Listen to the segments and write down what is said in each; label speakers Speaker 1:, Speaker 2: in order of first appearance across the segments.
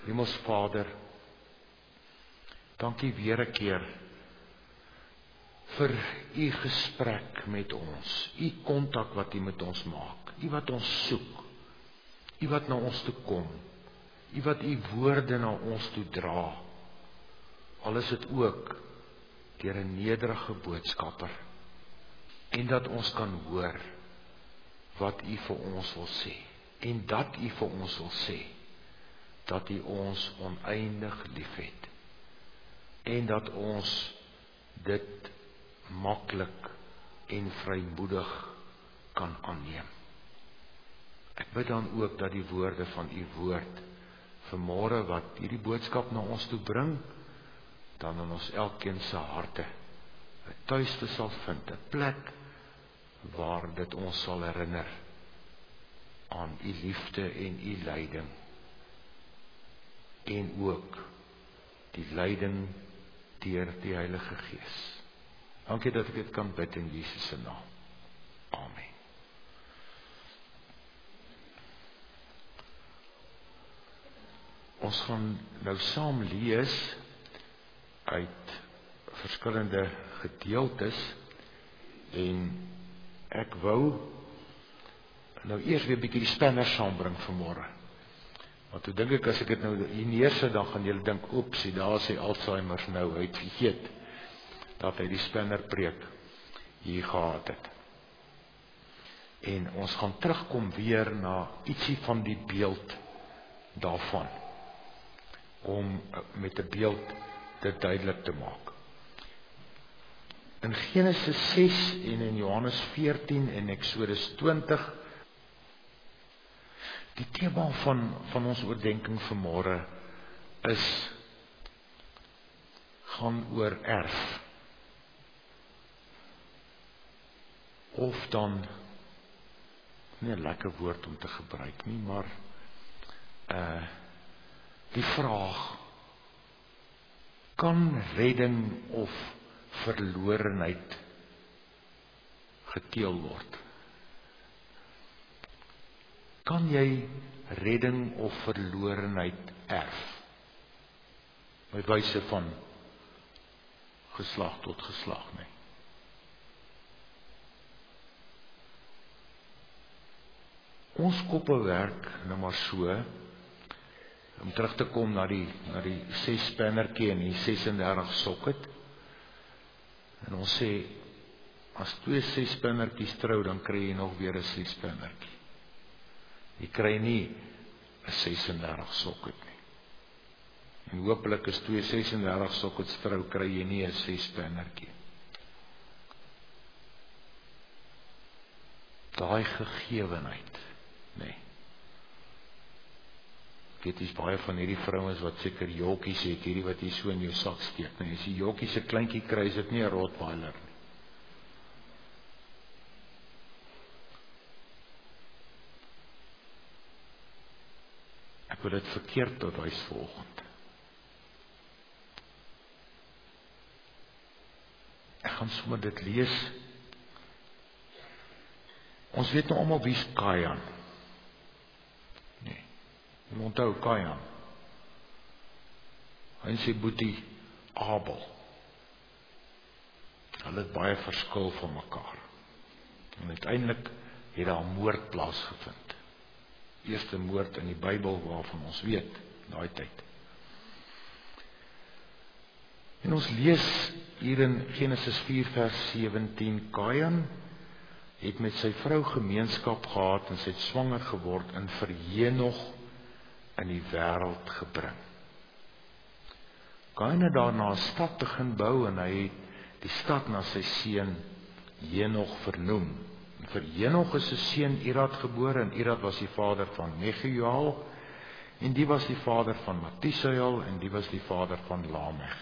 Speaker 1: Hemelsvader, dankie weer 'n keer vir u gesprek met ons, u kontak wat u met ons maak, u wat ons soek, u wat na ons toe kom, u wat u woorde na ons toe dra, al is dit ook deur 'n nederige boodskapper, en dat ons kan hoor wat u vir ons wil sê, en dat u vir ons wil sê, dat u ons oneindig liefhet, en dat ons dit maklik en vrymoedig kan aanneem. Ek bid dan ook dat die woorde van u woord vanmôre wat hierdie boodskap na ons toe bring, dan in ons elkeen se harte 'n tuiste sal vind, 'n plek waar dit ons sal herinner aan u liefde en u lyding, en ook die lyding deur die Heilige Gees. Dankie dat ek dit kan bid in Jesus se naam. Amen. Ons gaan nou saam lees uit verskillende gedeeltes, en ek wou nou eers weer 'n bietjie die spanner saambring vanmôre. Want toe dink ek, as ek dit nou hier neersit, dan gaan julle dink, oepsie, daar is hy Alzheimer nou, hy het vergeet dat hy die spanner preek hier gehad het. En ons gaan terugkom weer na ietsie van die beeld daarvan, om met 'n beeld dit duidelik te maak. In Genesis 6 en in Johannes 14 en Exodus 20, die tema van ons oordeenking vanmôre gaan oor erf. Of dan, nie 'n lekker woord om te gebruik nie, maar die vraag, kan redding of verlorenheid geteel word? Kan jy redding of verlorenheid erf? Met wyse van geslag tot geslag, nee. Ons koppe werk nou maar so, om terug te kom na die 6 spannertjie en die 36 sokket. En ons sê, as 2 6 spannertjies trou, dan kry jy nog weer 'n 6 spannertjie. Jy kry nie 'n 36 sokket nie. En hopelik as 2 36 sokkets trou, kry jy nie 'n 6 spannertjie. Daai gegewenheid, nee. Ek weet, is baie van hierdie vrouens wat seker jokkies het, hierdie wat hier so in jou sak steek. Nee, as die jokkies 'n kleintjie kry, is dit nie 'n Rottweiler nie. Ek wil dit verkeerd bewys vanoggend. Ek gaan sommer dit lees. Ons weet nou almal wie's Kain. Nee. Jy onthou Kain. Hy en sy boetie Abel. Hulle het baie verskil van mekaar. En uiteindelik het daar 'n moord plaasgevind. Eerste moord in die Bybel waarvan ons weet, daai tyd. En ons lees hier in Genesis 4 vers 17, Kain het met sy vrou gemeenskap gehad en sy het swanger geword en vir Henog in die wêreld gebring. Kain het daarna 'n stad begin bou en hy het die stad na sy seun Henog vernoem. En vir Henog is sy seun Irad gebore, en Irad was die vader van Mehujael, en die was die vader van Matusael, en die was die vader van Lamech.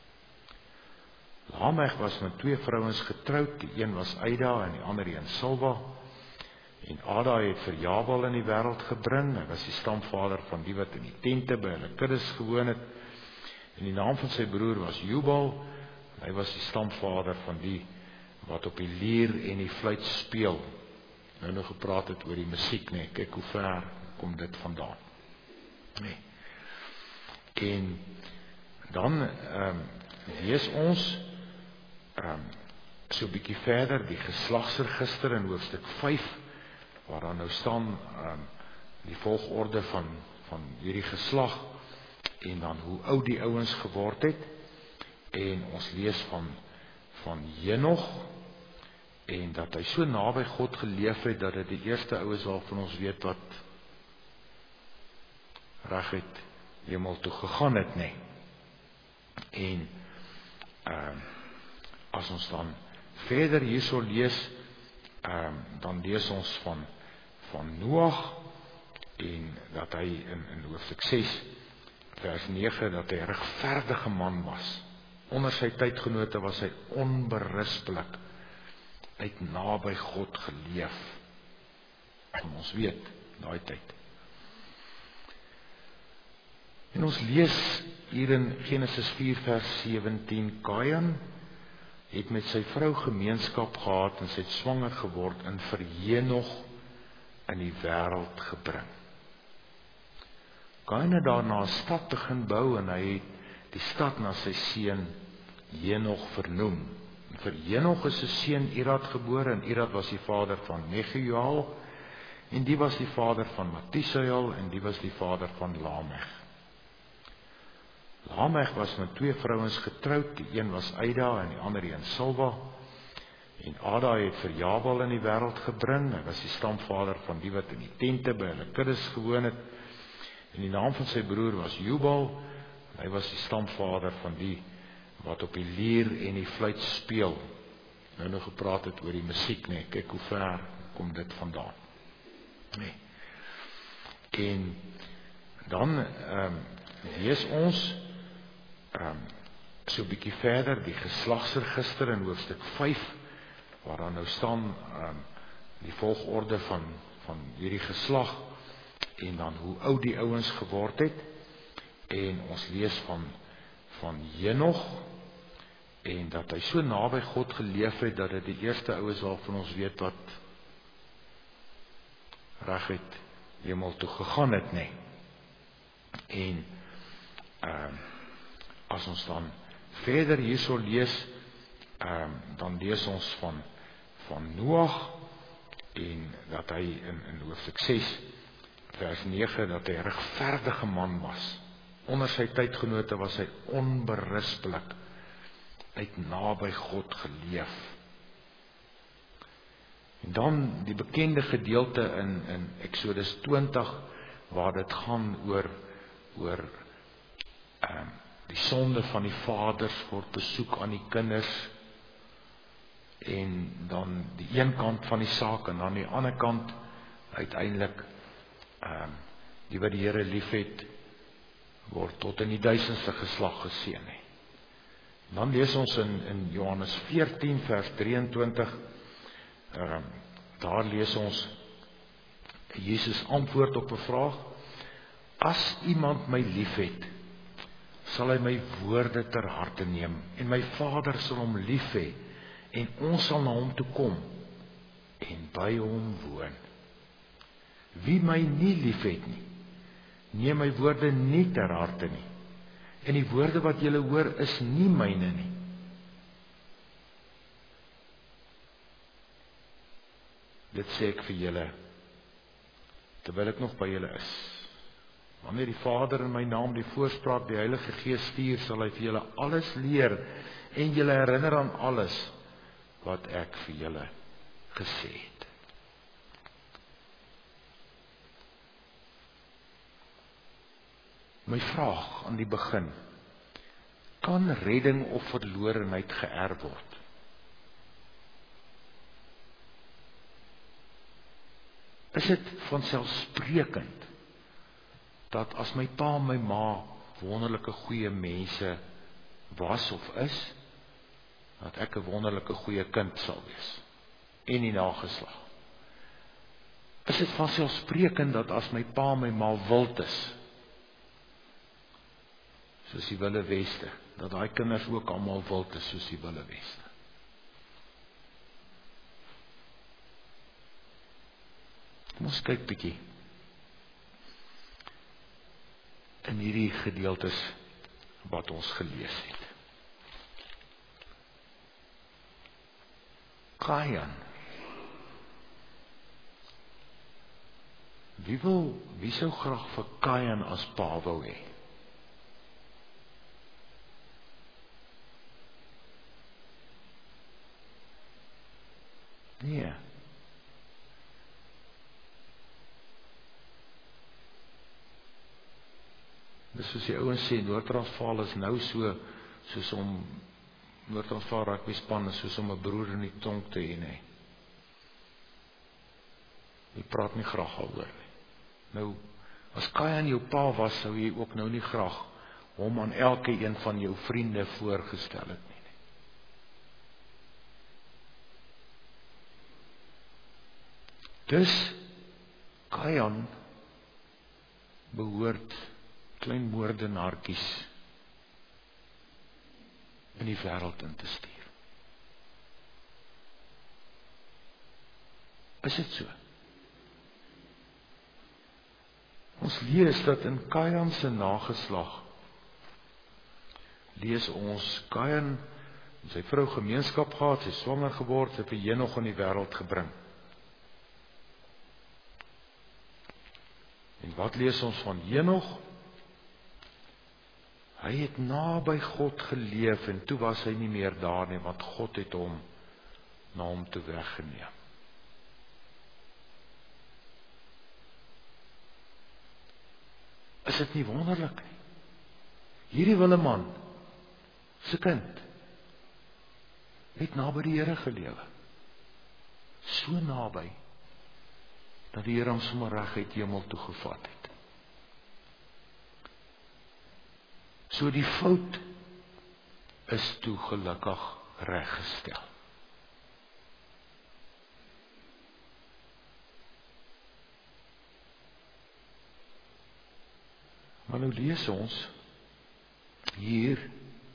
Speaker 1: Lamech was met 2 vrouens getroud, die een was Aida en die ander een Silwa. En Ada het vir Jabal in die wêreld gebring. Hy was die stamvader van die wat in die tente by hulle kuddes gewoon het. En die naam van sy broer was Jubal. Hy was die stamvader van die wat op die lier en die fluit speel. Nou gepraat het oor die musiek, nee. Kyk hoe ver kom dit vandaan. Nee. En dan lees ons so 'n bietjie verder die geslagsregister in hoofstuk 5, waar dan nou staan die volgorde van hierdie geslag en dan hoe oud die ouens geword het. En ons lees van Henog en dat hy so naby God geleef het dat dit die eerste ouens waarvan ons weet wat reguit hemel toe gegaan het, nê. En as ons dan verder hierso lees, dan lees ons van Noag en dat hy in hoofstuk 6 vers 9 dat hy 'n regverdige man was. Onder sy tydgenote was hy onberispelik uit naby God geleef. En ons weet daai tyd. En ons lees hier in Genesis 4 vers 17, Kain het met sy vrou gemeenskap gehad en sy het swanger geword en vir Henog in die wêreld gebring. Kain het daarna 'n stad begin bou en hy het die stad na sy seun Henog vernoem. En vir Henog is 'n seun Irad gebore en Irad was die vader van Megijael en die was die vader van Matusael en die was die vader van Lamech. Lamech was met 2 vrouens getroud, die een was Ada en die ander een Silwa. En Ada het vir Jabal in die wêreld gebring. Hy was die stamvader van die wat in die tente by hulle kuddes gewoon het. En die naam van sy broer was Jubal. Hy was die stamvader van die wat op die lier en die fluit speel. Nou gepraat het oor die musiek, nee. Kyk hoe ver kom dit vandaan. Nee. En dan lees ons so 'n bietjie verder die geslagsregister in hoofstuk 5, waar dan nou staan die volgorde van hierdie geslag en dan hoe oud die ouens geword het. En ons lees van Henog en dat hy so naby God geleef het dat dit die eerste ouens waarvan ons weet wat reguit hemel toe gegaan het, nê. En as ons dan verder hierso lees, dan lees ons van Noag en dat hy in hoofstuk 6 vers 9 dat hy 'n regverdige man was. Onder sy tydgenote was hy onberispelik uit naby God geleef. En dan die bekende gedeelte in Exodus 20 waar dit gaan oor die sonde van die vaders word besoek aan die kinders en dan die een kant van die saak en dan die ander kant uiteindelik die wat die Here liefhet word tot in die 1000ste geslag geseën. Dan lees ons in Johannes 14 vers 23, daar lees ons Jesus antwoord op 'n vraag: as iemand my liefhet, sal hy my woorde ter harte neem en my Vader sal hom lief hê en ons sal na hom toe kom en by hom woon. Wie my nie liefhet nie, neem my woorde nie ter harte nie. En die woorde wat julle hoor is nie myne nie. Dit sê ek vir julle terwyl ek nog by julle is. Wanneer die Vader in my naam die voorspraak, die Heilige Gees stuur, sal hy vir julle alles leer en julle herinner aan alles wat ek vir julle gesê het. My vraag aan die begin: kan redding of verlorenheid geërf word? Is dit vanselfsprekend dat as my pa en my ma wonderlike goeie mense was of is, dat ek 'n wonderlike goeie kind sal wees en die nageslag? Is dit vanselfsprekend dat as my pa en my ma wild is, soos die Wilde Weste, dat daai kinders ook almal wild is soos die Wilde Weste? Kom ons kyk bietjie. In hierdie gedeeltes wat ons gelees het. Kain. Wie sou graag vir Kain as pa wou hê? Nee. Dis soos die ouens sê, Noord-Transvaal is nou soos om Noord-Transvaal rugby span is soos om 'n broer in die tronk te hê, nee. Jy praat nie graag daaroor nie. Nou, as Kain jou pa was, sou jy ook nou nie graag hom aan elke een van jou vriende voorgestel het nie. Dus Kain behoort klein moordenaartjies in die wêreld in te stuur. Is dit so? Ons lees dat in Kain se nageslag lees ons Kain en sy vrou gemeenskap gehad, sy swanger geword, sy het vir Henog in die wêreld gebring. En wat lees ons van Henog? Hy het naby God geleef en toe was hy nie meer daar nie, want God het hom na hom toe weggeneem. Is dit nie wonderlik nie? Hierdie Willem se kind het naby die Here gelewe. So naby dat die Here hom sommer reguit hemel toe gevat het. So die fout is toe gelukkig reggestel. Maar nou lees ons hier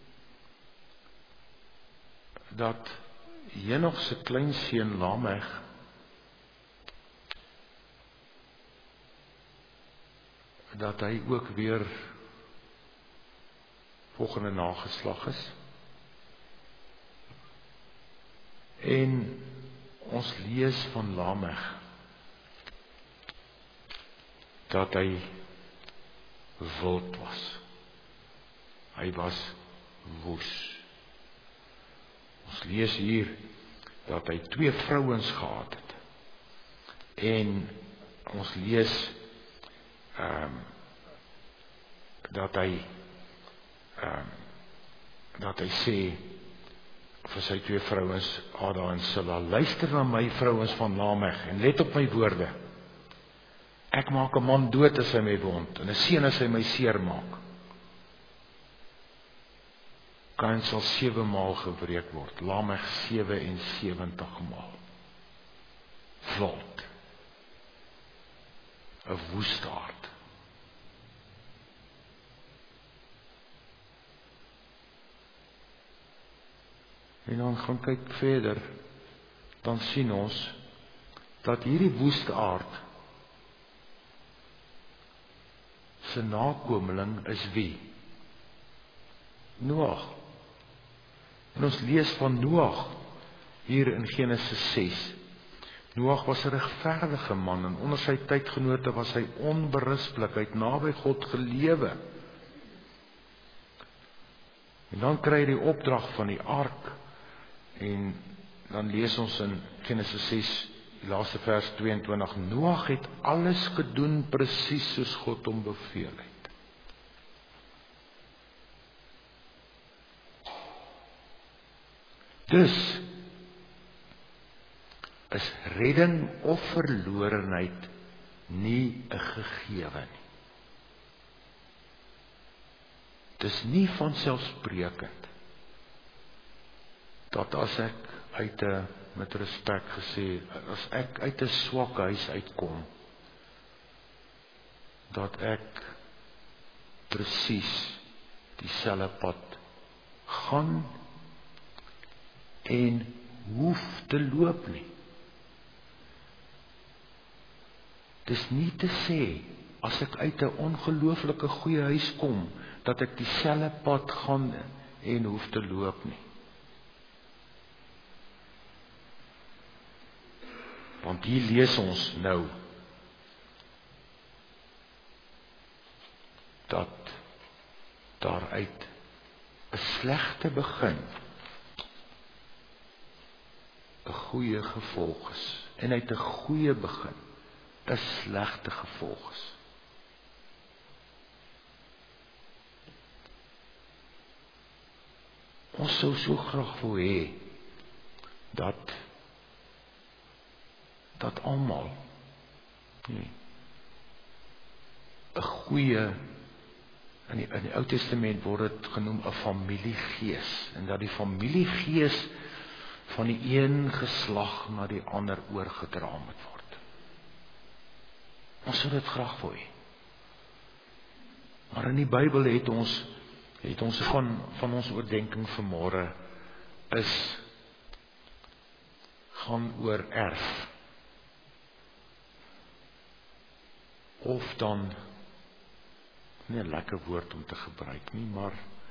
Speaker 1: dat Henog se kleinseun Lameg dat hy ook weer volgende nageslag is. En ons lees van Lameg dat hy wild was. Hy was woes. Ons lees hier dat hy 2 vrouens gehad het. En ons lees dat hy sê vir sy 2 vrouens, Ada en Silla, luister na my vrouens van Lameg en let op my woorde. Ek maak 'n man dood as hy my wond en 'n seun as hy my seer maak. Kain sal 7 maal gebreek word, Lameg 77 maal. Wild. 'n woestaard. En dan gaan kyk verder, dan sien ons dat hierdie woestaard se nakomeling is wie? Noag. En ons lees van Noag hier in Genesis 6. Noag was 'n regverdige man en onder sy tydgenote was hy onberispelik, hy het naby God gelewe. En dan kry hy die opdrag van die ark en dan lees ons in Genesis 6, die laaste vers 22, Noag het alles gedoen presies soos God hom beveel het. Dus is redding of verlorenheid nie 'n gegewe nie. Dis nie vanselfsprekend dat as ek met respek gesê, as ek uit 'n swak huis uitkom, dat ek presies dieselfde pad gaan en hoef te loop nie. Dis nie te sê as ek uit 'n ongelooflike goeie huis kom, dat ek dieselfde pad gaan en hoef te loop nie. Want hier lees ons nou dat daaruit 'n slegte begin 'n goeie gevolg is, en uit 'n goeie begin 'n slegte gevolg is. Ons sou so graag wil hê dat almal 'n goeie, in die Ou Testament word dit genoem 'n familiegees, en dat die familiegees van die een geslag na die ander oorgedra moet word. Ons sou dit graag wil hê. Maar in die Bybel het ons van ons oordeenking vanmôre gaan oor erf. Of dan, nie 'n lekker woord om te gebruik nie, maar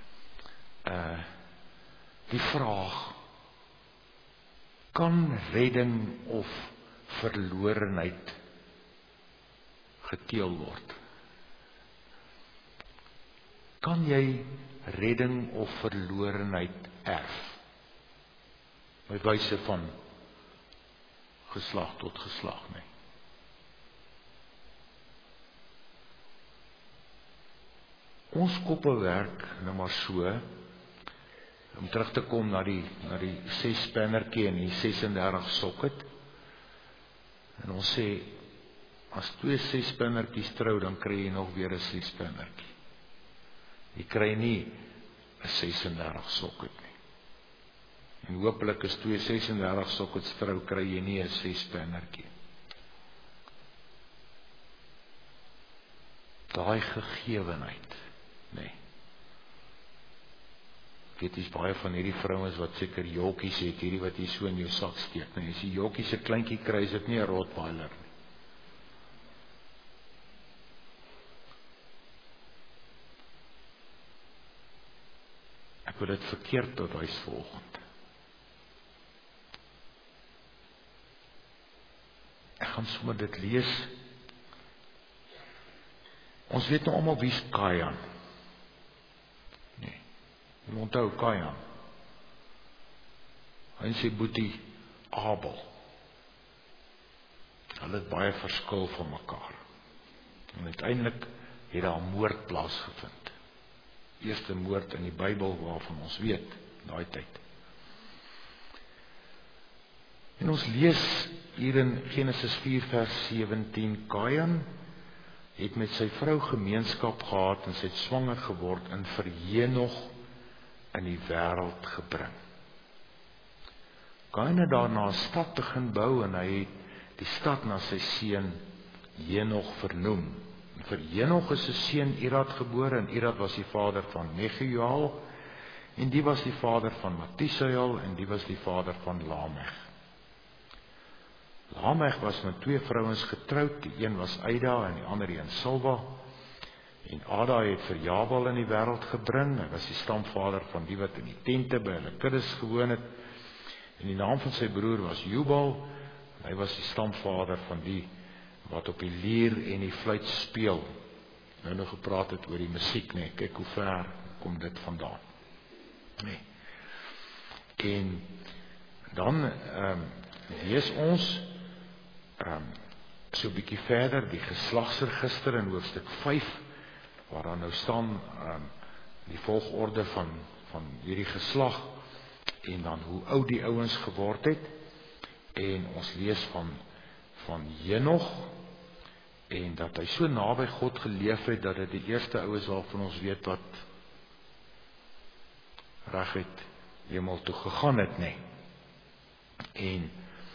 Speaker 1: die vraag, kan redding of verlorenheid geteel word? Kan jy redding of verlorenheid erf? By wyse van geslag tot geslag, nee. Ons koppe werk nou maar so, om terug te kom na die 6-spannertjie en die 36 sokket. En ons sê, as 2 6-spannertjies trou, dan kry jy nog weer 'n 6-spannertjie. Jy kry nie 'n 36 sokket nie. En hopelik as 2 36 sokkets trou, kry jy nie 'n 6-spannertjie. Daai gegewenheid, nee. Ek weet, is baie van hierdie vrouens wat seker jokkies het, hierdie wat jy so in jou sak steek. Nee, as die jokkies 'n kleintjie kry, is dit nie 'n Rottweiler nie. Ek wil dit verkeerd bewys volgend. Ek gaan sommer dit lees. Ons weet nou almal wie's Kain. Nee. Jy onthou Kain. Hy en sy boetie Abel. Hulle het baie verskil van mekaar. En uiteindelik het daar 'n moord plaasgevind. Eerste moord in die Bybel waarvan ons weet, daai tyd. En ons lees hier in Genesis 4 vers 17, Kain het met sy vrou gemeenskap gehad en sy het swanger geword en vir Henog in die wêreld gebring. Kain het daarna 'n stad begin bou en hy het die stad na sy seun Henog vernoem. En vir Henog is sy seun Irad gebore, en Irad was die vader van Mehujael, en die was die vader van Matusael, en die was die vader van Lamech. Lamech was met 2 vrouens getroud, die een was Aida en die ander een Silwa. En Ada het vir Jabal in die wêreld gebring. Hy was die stamvader van die wat in die tente by hulle kuddes gewoon het. En die naam van sy broer was Jubal. Hy was die stamvader van die wat op die lier en die fluit speel. Nou gepraat het oor die musiek, nee. Kyk hoe ver kom dit vandaan. Nee. En dan lees ons so 'n bietjie verder die geslagsregister in hoofstuk 5, waar dan nou staan die volgorde van hierdie geslag en dan hoe oud die ouens geword het. En ons lees van Henog en dat hy so naby God geleef het dat dit die eerste oues waarvan ons weet wat reguit hemel toe gegaan het, nee. En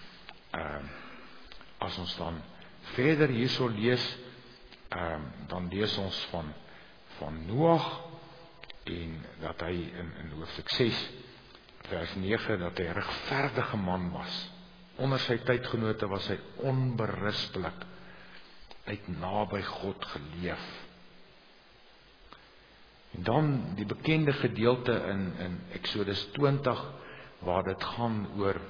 Speaker 1: as ons dan verder hierso lees, dan lees ons van Noag en dat hy in hoofstuk 6 vers 9 dat hy 'n regverdige man was. Onder sy tydgenote was hy onberispelik uit naby God geleef. En dan die bekende gedeelte in Exodus 20 waar dit gaan oor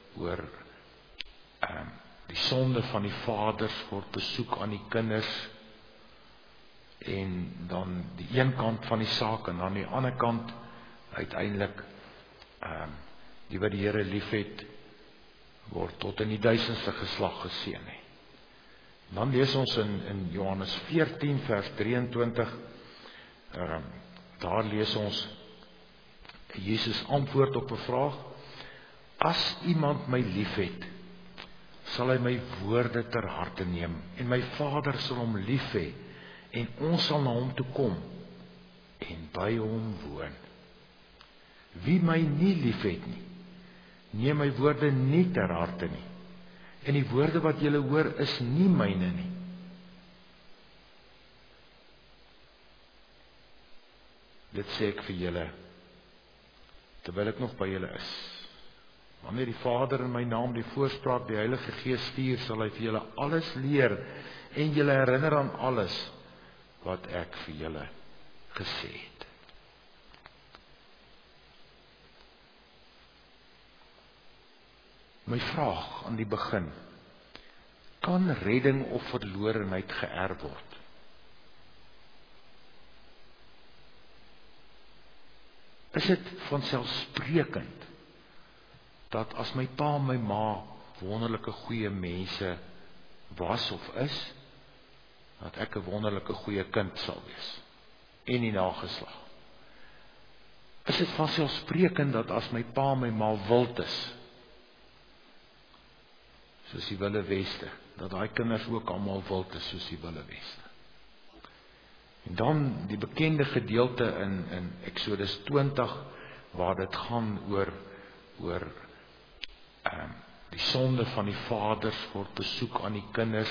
Speaker 1: die sonde van die vaders word besoek aan die kinders, en dan die een kant van die saak en dan die ander kant uiteindelik die wat die Here liefhet word tot in die 1000ste geslag geseën. Dan lees ons in Johannes 14 vers 23, daar lees ons Jesus antwoord op 'n vraag: as iemand my liefhet, sal hy my woorde ter harte neem, en my Vader sal hom lief hê, en ons sal na hom toe kom en by hom woon. Wie my nie liefhet nie, neem my woorde nie ter harte nie, en die woorde wat julle hoor is nie myne nie. Dit sê ek vir julle, terwyl ek nog by julle is. Wanneer die Vader in my naam die voorspraak, die Heilige Gees stuur, sal hy vir julle alles leer, en julle herinner aan alles wat ek vir julle gesê het. My vraag aan die begin: kan redding of verlorenheid geërf word? Is dit vanselfsprekend dat as my pa en my ma wonderlike goeie mense was of is, dat ek 'n wonderlike goeie kind sal wees en die nageslag? Is dit vanselfsprekend dat as my pa en my ma wild is, soos die Wilde Weste, dat daai kinders ook almal wild is soos die Wilde Weste? En dan die bekende gedeelte in Exodus 20 waar dit gaan oor die sonde van die vaders word besoek aan die kinders,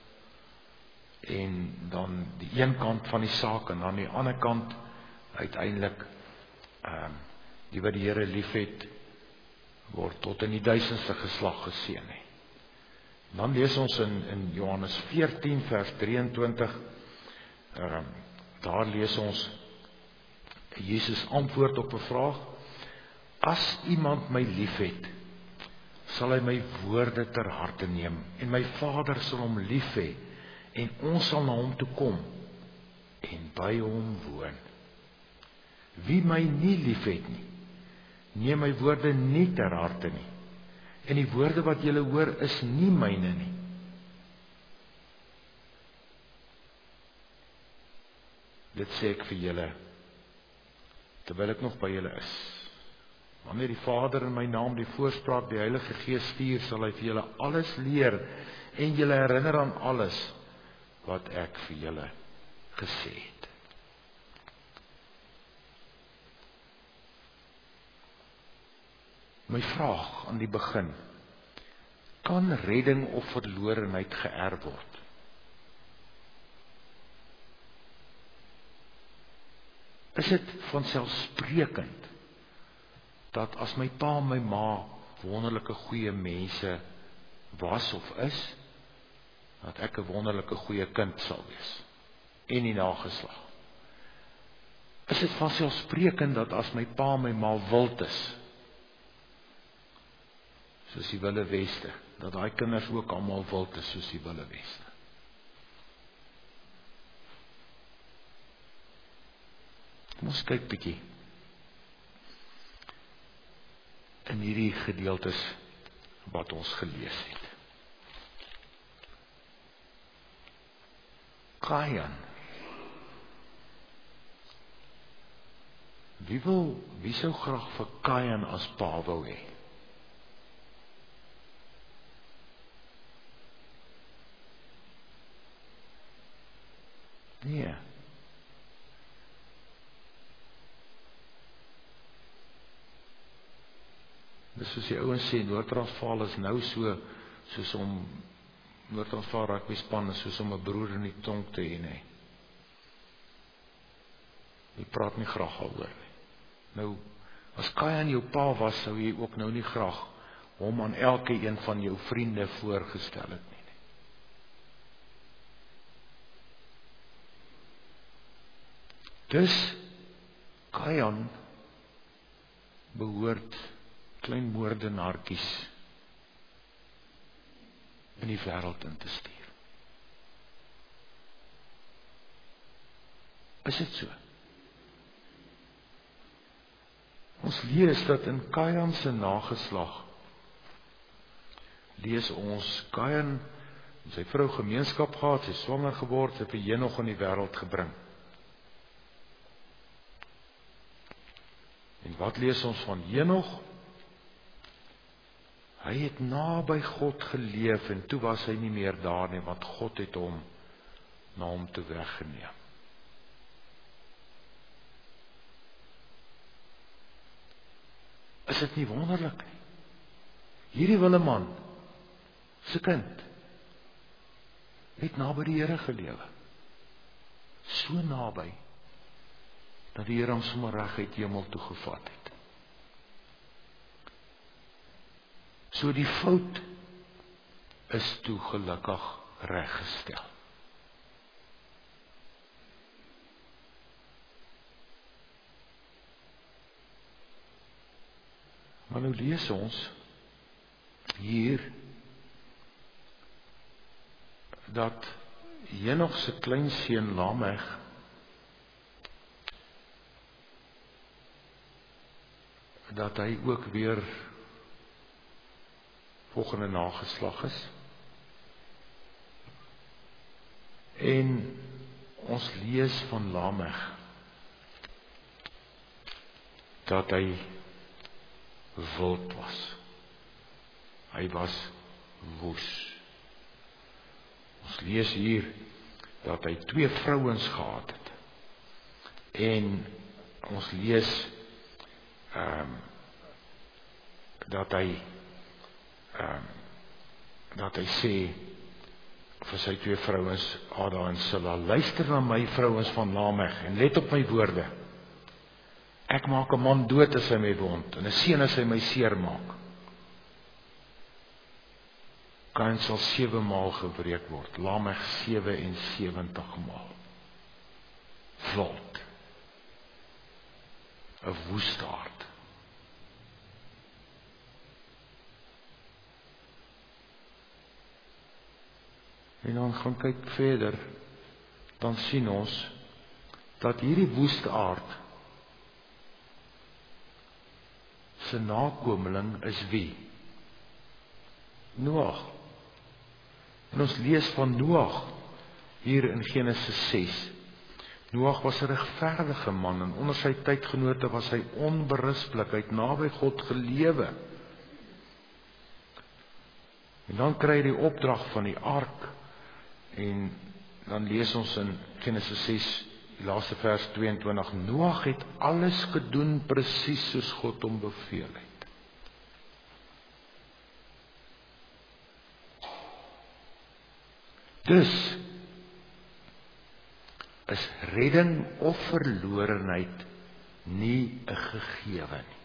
Speaker 1: en dan die een kant van die saak en dan die ander kant uiteindelik die wat die Here liefhet word tot in die 1000ste geslag geseën. Dan lees ons in Johannes 14 vers 23, daar lees ons Jesus antwoord op 'n vraag: as iemand my liefhet, sal hy my woorde ter harte neem, en my Vader sal hom lief hê, en ons sal na hom toe kom en by hom woon. Wie my nie liefhet nie, neem my woorde nie ter harte nie, en die woorde wat julle hoor is nie myne nie. Dit sê ek vir julle, terwyl ek nog by julle is. Wanneer die Vader in my naam die voorspraak, die Heilige Gees stuur, sal hy vir julle alles leer, en julle herinner aan alles wat ek vir julle gesê het. My vraag aan die begin: kan redding of verlorenheid geërf word? Is dit vanselfsprekend dat as my pa en my ma wonderlike goeie mense was of is, dat ek 'n wonderlike goeie kind sal wees en die nageslag? Is dit vanselfsprekend dat as my pa en my ma wild is, soos die Wilde Weste, dat daai kinders ook almal wild is soos die Wilde Weste? Kom ons kyk bietjie in hierdie gedeeltes wat ons gelees het. Kain. Wie sou graag vir Kain as pa wou hê? Nee. Dis soos die ouens sê, Noord-Transvaal is nou soos om Noord-Transvaal rugby span is soos om 'n broer in die tronk te hê, nee. Jy praat nie graag daaroor nie. Nou, as Kain jou pa was, sou jy ook nou nie graag hom aan elke een van jou vriende voorgestel het nie. Dus Kajan behoort klein moordenaartjies in die wêreld in te stuur. Is dit so? Ons lees dat in Kajan se nageslag, lees ons, Kajan en sy vrou gemeenskap gehad, sy swanger geword, sy vir Henog in die wêreld gebring. En wat lees ons van Henog? Hy het naby God geleef en toe was hy nie meer daar nie, want God het hom na hom toe weggeneem. Is dit nie wonderlik nie? Hierdie Willem, se kind, het naby die Here gelewe. So naby, dat die Here hom sommer reguit hemel toe gevat het. So die fout is toe gelukkig reggestel. Maar nou lees ons hier dat Henog se kleinseun Lameg dat hy ook weer volgende nageslag is. En ons lees van Lameg dat hy wild was. Hy was woes. Ons lees hier dat hy 2 vrouens gehad het. En ons lees dat hy sê vir sy 2 vrouens, Ada en Silla, luister na my vrouens van Lameg en let op my woorde. Ek maak 'n man dood as hy my wond en 'n seun as hy my seer maak. Kain sal 7 maal gebreek word, Lameg 77 maal. Wild. 'n woestaard. En dan gaan kyk verder, dan sien ons dat hierdie woestaard se nakomeling is wie? Noag. En ons lees van Noag hier in Genesis 6. Noag was 'n regverdige man en onder sy tydgenote was hy onberispelik, hy het naby God gelewe. En dan kry hy die opdrag van die ark en dan lees ons in Genesis 6, die laaste vers 22, Noag het alles gedoen presies soos God hom beveel het. Dus is redding of verlorenheid nie 'n gegewe nie.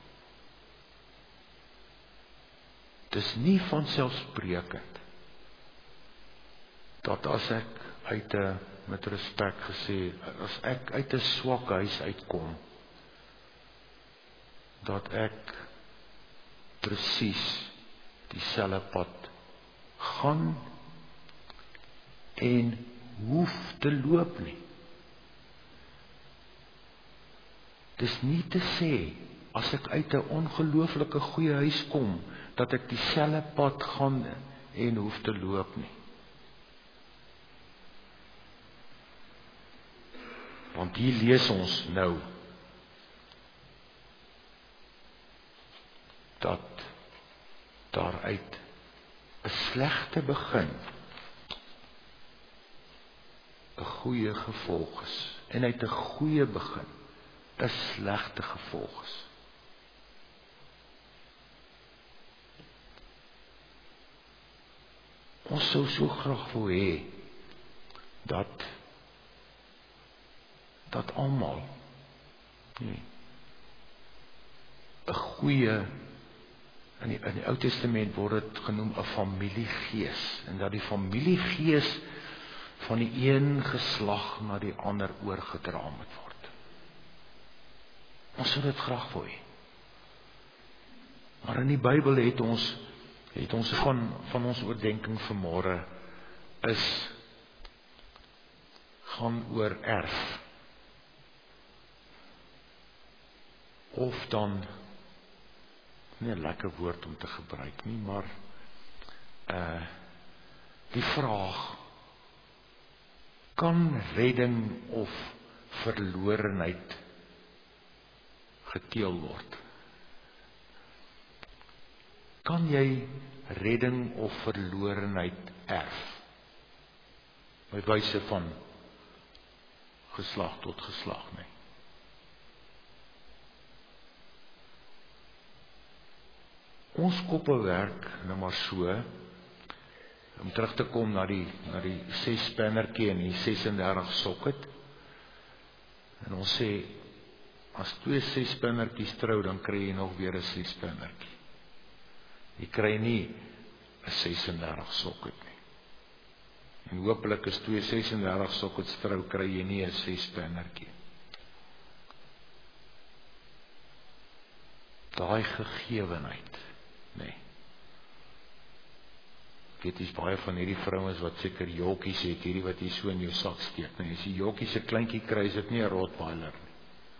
Speaker 1: Dis nie vanselfsprekend dat as ek met respek gesê, as ek uit 'n swak huis uitkom, dat ek presies dieselfde pad gaan en hoef te loop nie. Dis nie te sê, as ek uit 'n ongelooflike goeie huis kom, dat ek dieselfde pad gaan en hoef te loop nie. Want hier lees ons nou, dat daaruit 'n slegte begin 'n goeie gevolg is. En uit 'n goeie begin 'n slegte gevolg is. Ons sou so graag wil hê dat almal 'n goeie, in die Ou Testament word dit genoem 'n familiegees, en dat die familiegees van die een geslag na die ander oorgedra moet word. Ons sou dit graag wil hê. Maar in die Bybel het ons van ons oordeenking vanmôre gaan oor erf. Of dan, nie 'n lekker woord om te gebruik nie, maar die vraag, kan redding of verlorenheid geteel word? Kan jy redding of verlorenheid erf? By wyse van geslag tot geslag, nee. Ons koppe werk nou maar so, om terug te kom na die 6 spannertjie en die 36 sokket. En ons sê, as 2 6 spannertjies trou, dan kry jy nog weer 'n 6 spannertjie. Jy kry nie 'n 36 sokket nie. En hopelik is 2 36 sokkets trou, kry jy nie 'n 6 spannertjie. Daai gegewenheid, nee. Ek weet, is baie van hierdie vrouens wat seker jokkies het, hierdie wat jy so in jou sak steek, nee, as die jokkie se kleintjie kry, is dit nie 'n Rottweiler nie.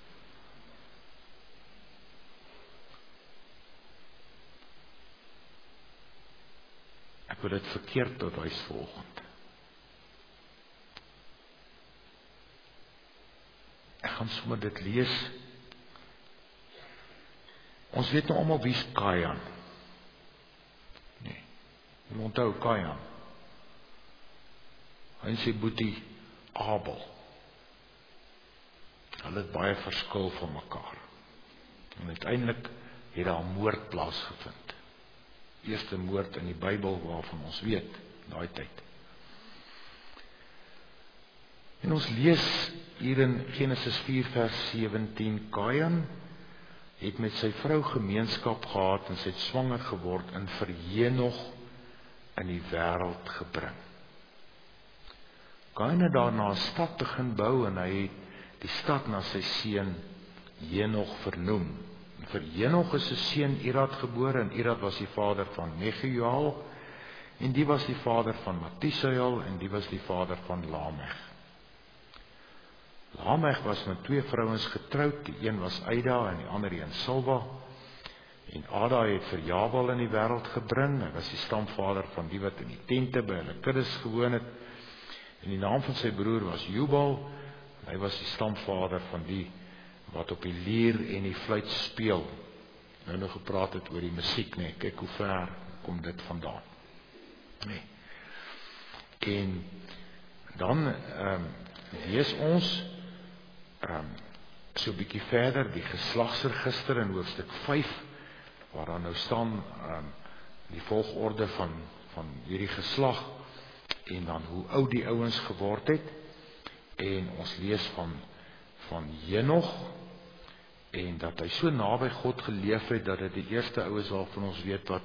Speaker 1: Ek wil dit verkeerd bewys vanoggend. Ek gaan sommer dit lees. Ons weet nou almal wie's Kain. Nee. Jy onthou Kain. Hy sê boetie Abel. Hulle het baie verskil van mekaar. En uiteindelik het daar 'n moord plaasgevind. Eerste moord in die Bybel waarvan ons weet, daai tyd. En ons lees hier in Genesis 4 vers 17, Kain het met sy vrou gemeenskap gehad en sy het swanger geword en vir Henog in die wêreld gebring. Kain het daarna 'n stad begin bou en hy het die stad na sy seun Henog vernoem. En vir Henog is sy seun Irad gebore en Irad was die vader van Mehujael en die was die vader van Matusael en die was die vader van Lamech. Lamech was met 2 vrouens getroud, die een was Aida en die ander een Silwa. En Ada het vir Jabal in die wêreld gebring, hy was die stamvader van die wat in die tente by hulle kuddes gewoon het. En die naam van sy broer was Jubal, en hy was die stamvader van die wat op die lier en die fluit speel. Nou gepraat het oor die musiek, nee, kyk hoe ver kom dit vandaan. Nee. En dan lees ons so 'n bietjie verder die geslagsregister in hoofstuk 5, waar dan nou staan die volgorde van hierdie geslag en dan hoe oud die ouens geword het. En ons lees van Henog en dat hy so naby God geleef het dat dit die eerste oues waarvan ons weet wat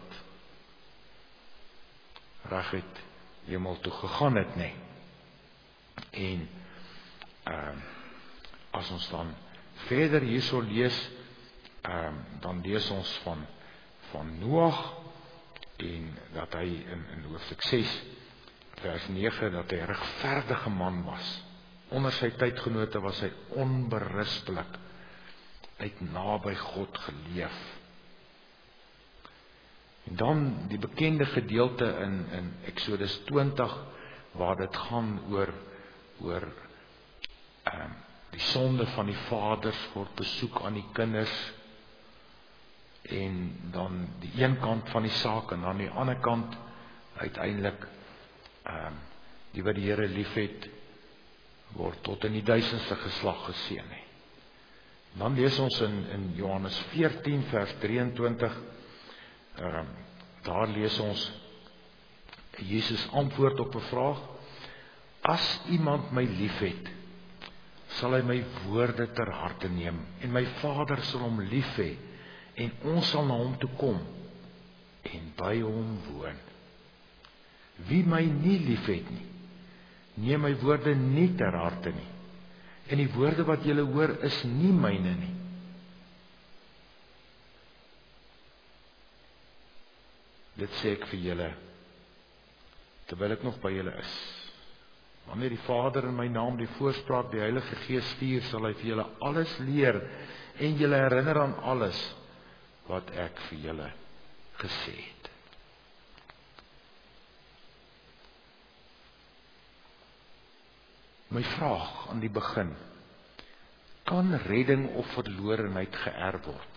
Speaker 1: reguit hemel toe gegaan het, nee. En as ons dan verder hierso lees, dan lees ons van Noag en dat hy in hoofstuk 6 vers 9 dat hy 'n regverdige man was. Onder sy tydgenote was hy onberispelik. Hy het naby God geleef. En dan die bekende gedeelte in Exodus 20 waar dit gaan oor die sonde van die vaders word besoek aan die kinders en dan die een kant van die saak en dan die ander kant uiteindelik die wat die Here liefhet word tot in die 1000ste geslag geseën. Dan lees ons in Johannes 14 vers 23 daar lees ons Jesus antwoord op 'n vraag: as iemand my liefhet, sal hy my woorde ter harte neem en my Vader sal hom lief hê en ons sal na hom toe kom en by hom woon. Wie my nie liefhet nie, neem my woorde nie ter harte nie. En die woorde wat julle hoor is nie myne nie, Dit sê ek vir julle, terwyl ek nog by julle is. Wanneer die Vader in my naam die voorspraak, die Heilige Gees stuur, sal hy vir julle alles leer en julle herinner aan alles wat ek vir julle gesê het. My vraag aan die begin, kan redding of verlorenheid geërf word?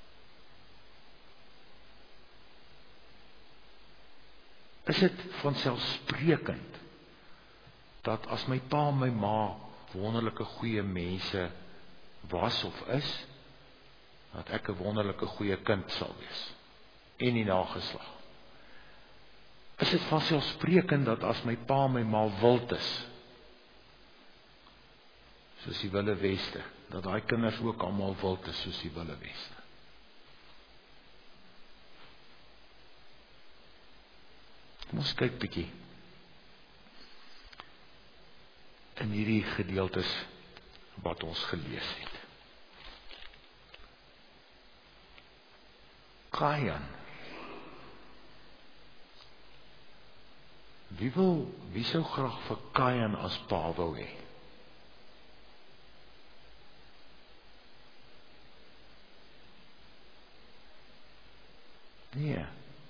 Speaker 1: Is dit vanselfsprekend dat as my pa en my ma wonderlike goeie mense was of is, dat ek 'n wonderlike goeie kind sal wees en die nageslag? Is dit vanselfsprekend dat as my pa en my ma wild is, soos die Wilde Weste, dat daai kinders ook almal wild is soos die Wilde Weste? Kom ons kyk bietjie in hierdie gedeeltes wat ons gelees het. Kain. Wie sou graag vir Kain as pa wou hê? Nee.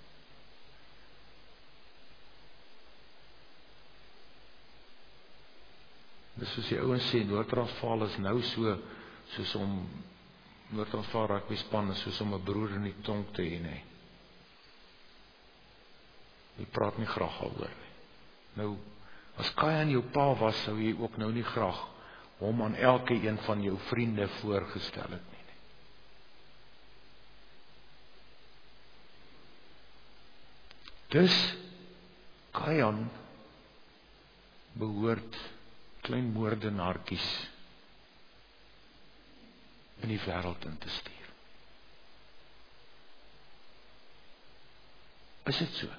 Speaker 1: Dis soos die ouens sê, Noord-Transvaal is nou soos om Noord-Transvaal rugbyspan is soos om 'n broer in die tronk te hê, nee. Jy praat nie graag daaroor nie. Nou, as Kain jou pa was, sou jy ook nou nie graag hom aan elke een van jou vriende voorgestel het nie. Dus Kain behoort klein moordenaartjies in die wêreld in te stuur. Is dit so?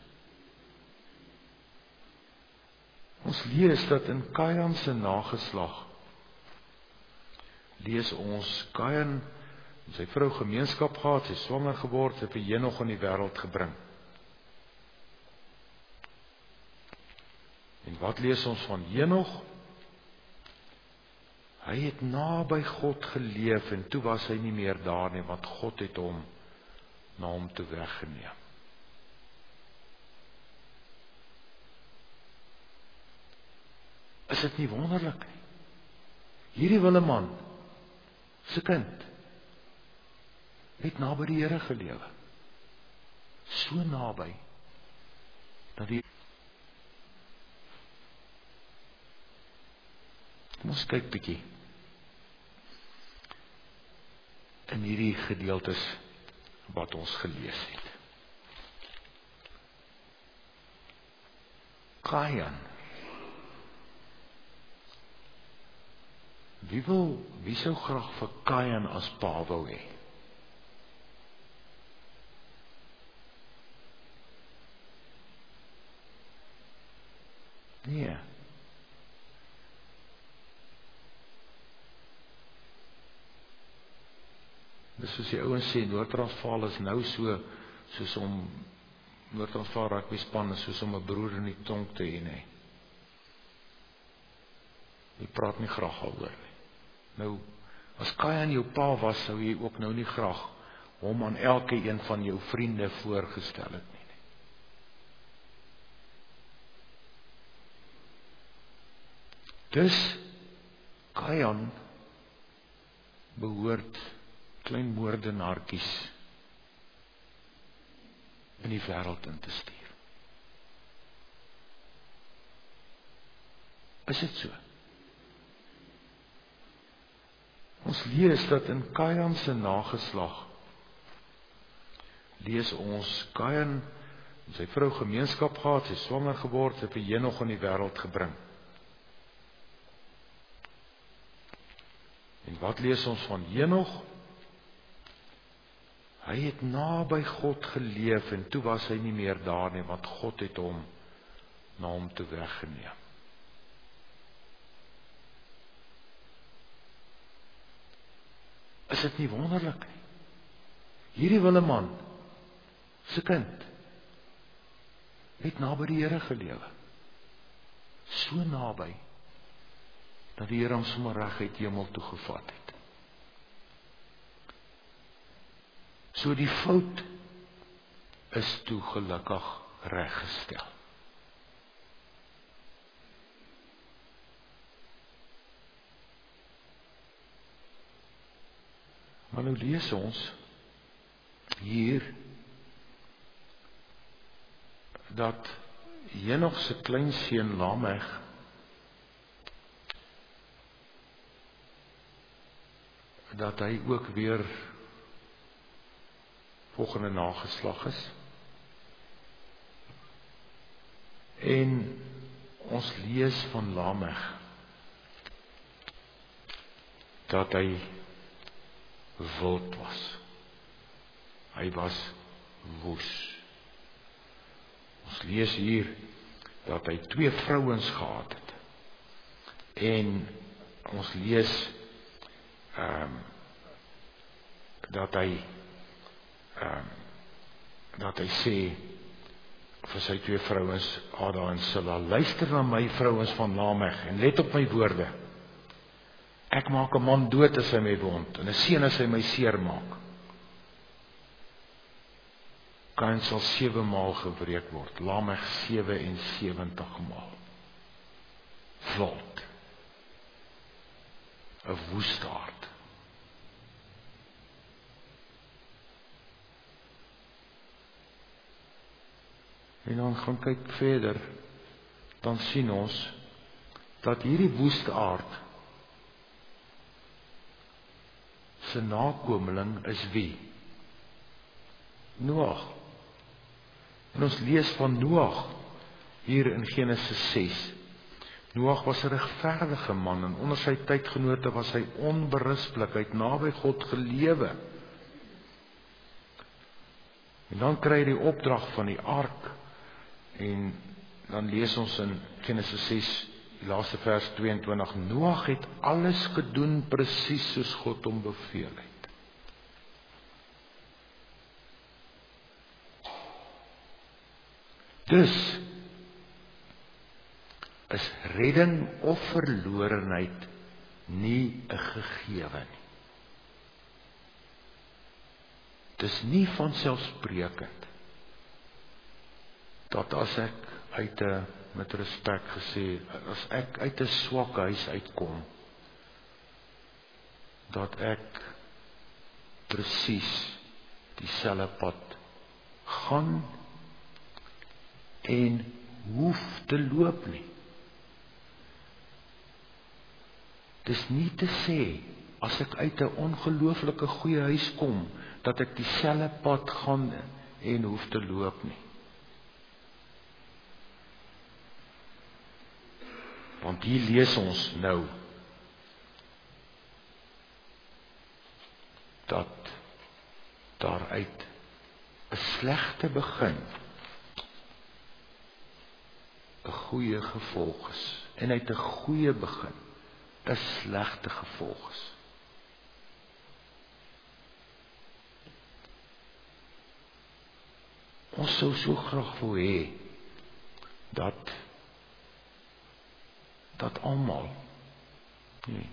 Speaker 1: Ons lees dat in Kain se nageslag, lees ons, Kain en sy vrou gemeenskap gehad, sy swanger geword, sy vir Henog in die wêreld gebring. En wat lees ons van Henog? Hy het naby God geleef en toe was hy nie meer daar nie, want God het hom na hom toe weggeneem. Is dit nie wonderlik nie? Hierdie Willeman se kind het naby die Here gelewe. So naby dat die Kom ons kyk bietjie in hierdie gedeeltes wat ons gelees het. Kain. Wie sou graag vir Kain as pa wou hê? Nee. Dis soos die ouens sê, Noord-Transvaal is nou soos om Noord-Transvaal rugbyspan is soos om 'n broer in die tronk te hê, nee. Jy praat nie graag daaroor nie. Nou, as Kain jou pa was, sou jy ook nou nie graag hom aan elke een van jou vriende voorgestel het nie. Dus Kain behoort klein moordenaartjies in die wêreld in te stuur. Is dit so? Ons lees dat in Kain se nageslag, lees ons, Kain en sy vrou gemeenskap gehad, sy swanger geword, sy vir Henog in die wêreld gebring. En wat lees ons van Henog? Hy het naby God geleef en toe was hy nie meer daar nie, want God het hom na hom toe weggeneem. Is dit nie wonderlik nie? Hierdie Willeman se kind het naby die Here gelewe. So naby, dat die Here hom sommer reguit hemel toe gevat het. So die fout is toe gelukkig reggestel. Maar nou lees ons hier dat Henog se kleinseun Lameg dat hy ook weer volgende nageslag is. En ons lees van Lameg dat hy wild was. Hy was woes. Ons lees hier dat hy 2 vrouens gehad het. En ons lees dat hy sê vir sy 2 vrouens, Ada en Silla, luister na my vrouens van Lameg en let op my woorde. Ek maak 'n man dood as hy my wond en 'n seun as hy my seer maak. Kain sal 7 maal gebreek word, Lameg 77 maal. Wild. 'n woestaard. En dan gaan kyk verder, dan sien ons dat hierdie woestaard se nakomeling is wie? Noag. En ons lees van Noag hier in Genesis 6. Noag was 'n regverdige man en onder sy tydgenote was hy onberispelik, hy het naby God gelewe. En dan kry hy die opdrag van die ark en dan lees ons in Genesis 6, die laaste vers 22, Noag het alles gedoen presies soos God hom beveel het. Dus is redding of verlorenheid nie 'n gegewe nie. Dis nie vanselfsprekend dat as ek met respek gesê, as ek uit 'n swak huis uitkom, dat ek presies dieselfde pad gaan en hoef te loop nie. Dis nie te sê, as ek uit 'n ongelooflike goeie huis kom, dat ek dieselfde pad gaan en hoef te loop nie. Want hier lees ons nou, dat daaruit 'n slegte begin 'n goeie gevolg is. En uit 'n goeie begin 'n slegte gevolg is. Ons sou so graag wil hê dat almal 'n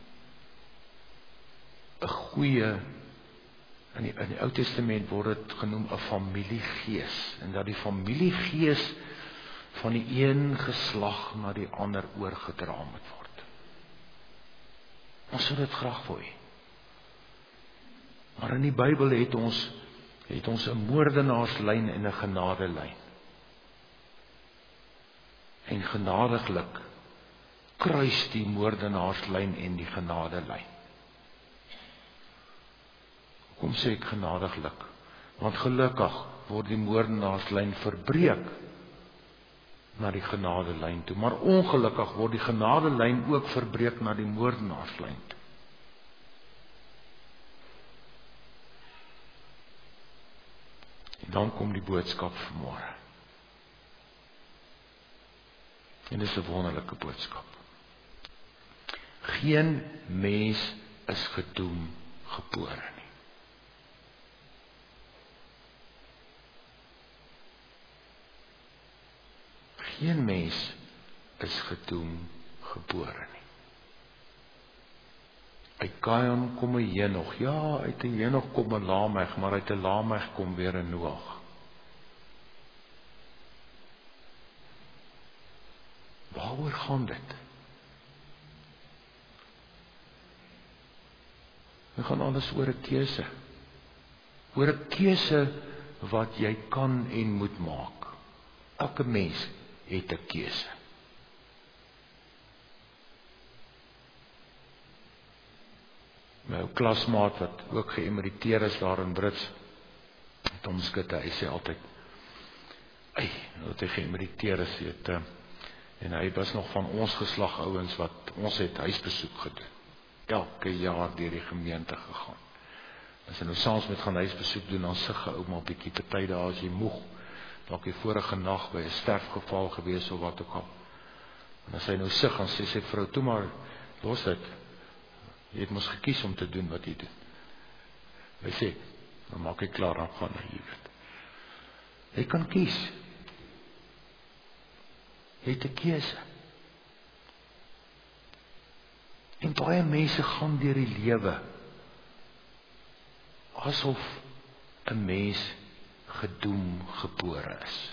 Speaker 1: goeie, in die Ou Testament word dit genoem 'n familiegees, en dat die familiegees van die een geslag na die ander oorgedra moet word. Ons sou dit graag wil hê. Maar in die Bybel het ons 'n moordenaarslyn en 'n genadelyn. En genadiglik kruis die moordenaarslyn en die genadelyn. Hoekom sê ek genadiglik? Want gelukkig word die moordenaarslyn verbreek na die genadelyn toe, maar ongelukkig word die genadelyn ook verbreek na die moordenaarslyn toe. En dan kom die boodskap vanmôre. En dis 'n wonderlike boodskap. Geen mens is gedoem gebore nie. Geen mens is gedoem gebore nie. Uit Kain kom 'n Henog. Ja, uit 'n Henog kom 'n Lameg, maar uit 'n Lameg kom weer 'n Noag. Waaroor gaan dit? Dit gaan alles oor 'n keuse. Oor 'n keuse wat jy kan en moet maak. Elke mens het 'n keuse. My ou klasmaat wat ook geëmeriteer is daar in Brits, Tom Skutte, hy sê altyd, dat hy geëmeriteer is, en hy was nog van ons geslag ouens wat ons het huisbesoek gedoen. Elke jaar deur die gemeente gegaan. As jy nou saans met gaan huisbesoek doen, dan sig 'n ouma 'n bietjie, party dae as jy moeg, dalk die vorige nag by 'n sterfgeval gewees of wat ook al. En as hy nou sig, dan sê sy vrou, toe maar, los dit. Jy het mos gekies om te doen wat jy doen. Hy sê, dan maak hy klaar, dan gaan hy, jy kan kies. Jy het 'n keuse. En baie mense gaan deur die lewe asof 'n mens gedoem gebore is.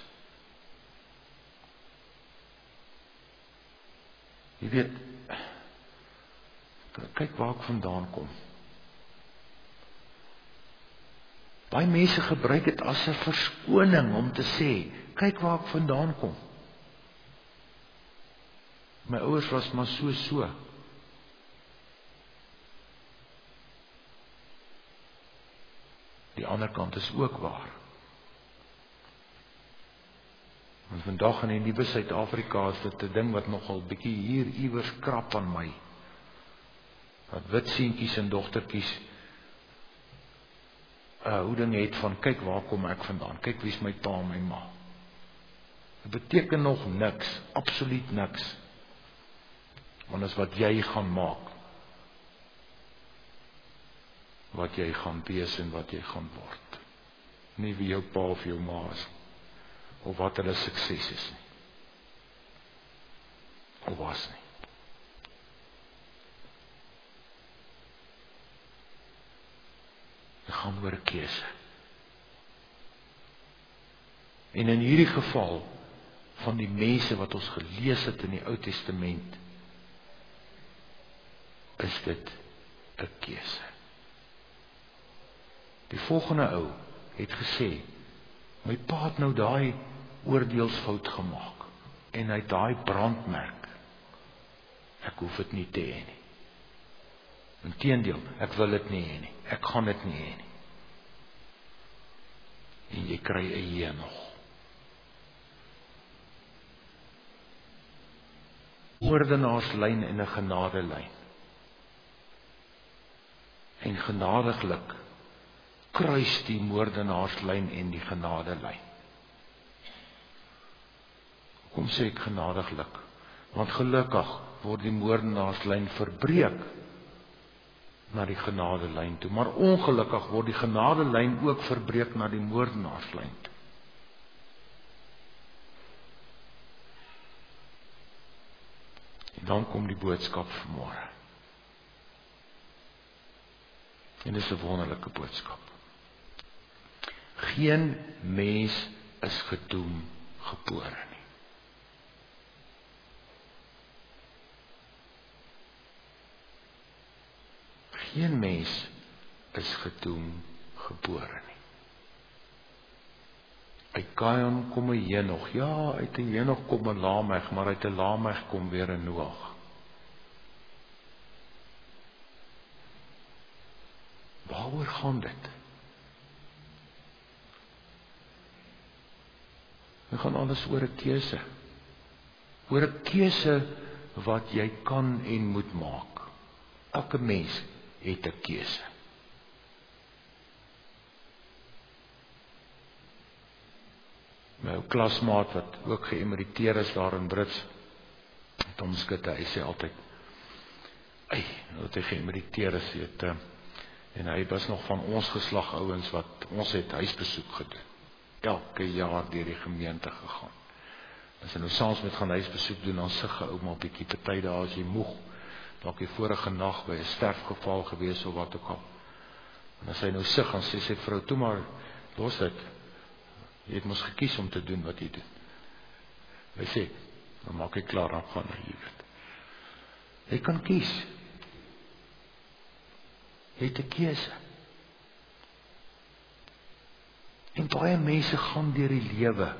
Speaker 1: Jy weet, kyk waar ek vandaan kom. Baie mense gebruik dit as 'n verskoning om te sê, kyk waar ek vandaan kom. My ouers was maar so. Die ander kant is ook waar. Want vandag in die nuwe Suid-Afrika is dit 'n ding wat nogal bietjie hier iewers krap aan my. Dat wit seentjies en dogtertjies 'n houding het van, kyk waar kom ek vandaan, kyk wie is my pa en my ma. Dit beteken nog niks, absoluut niks. Want is wat jy gaan maak, wat jy gaan wees en wat jy gaan word. Nie wie jou pa of jou ma is, of wat hulle sukses is nie. Of was nie. Dit gaan oor 'n keuse. En in hierdie geval van die mense wat ons gelees het in die Ou Testament, is dit 'n keuse. Die volgende ou het gesê, my pa het nou daai oordeelsfout gemaak, en hy het daai brandmerk. Ek hoef dit nie te hê nie. Inteendeel, ek wil dit nie hê nie. Ek gaan dit nie hê nie. En jy kry 'n Henog. Moordenaarslyn en 'n genadelyn. En genadiglik kruis die moordenaarslyn en die genadelyn. Hoekom sê ek genadiglik? Want gelukkig word die moordenaarslyn verbreek na die genadelyn toe, maar ongelukkig word die genadelyn ook verbreek na die moordenaarslyn toe. En dan kom die boodskap vanmôre. En dit is 'n wonderlike boodskap. Geen mens is gedoem gebore nie. Geen mens is gedoem gebore nie. Uit Kain kom 'n Henog. Ja, uit 'n Henog kom 'n Lameg, maar uit 'n Lameg kom weer 'n Noag. Waaroor gaan dit? Dit gaan alles oor 'n keuse. Oor 'n keuse wat jy kan en moet maak. Elke mens het 'n keuse. My ou klasmaat wat ook geëmeriteer is daar in Brits, Tom Skutte, hy sê altyd, dat hy geëmeriteer is, en hy was nog van ons geslag ouens wat ons het huisbesoek gedoen. Elke jaar deur die gemeente gegaan. As jy nou saans met gaan huisbesoek doen, dan sug jy ou maar bietjie, party dae as jy moeg, dalk die vorige nag by 'n sterfgeval gewees of wat ook al. En as hy nou sug, dan sê sy vrou, toe maar, los dit. Jy het mos gekies om te doen wat jy doen. Hy sê, dan maak hy klaar, dan gaan jy weet. Jy kan kies. Jy het 'n keuse. En baie mense gaan deur die lewe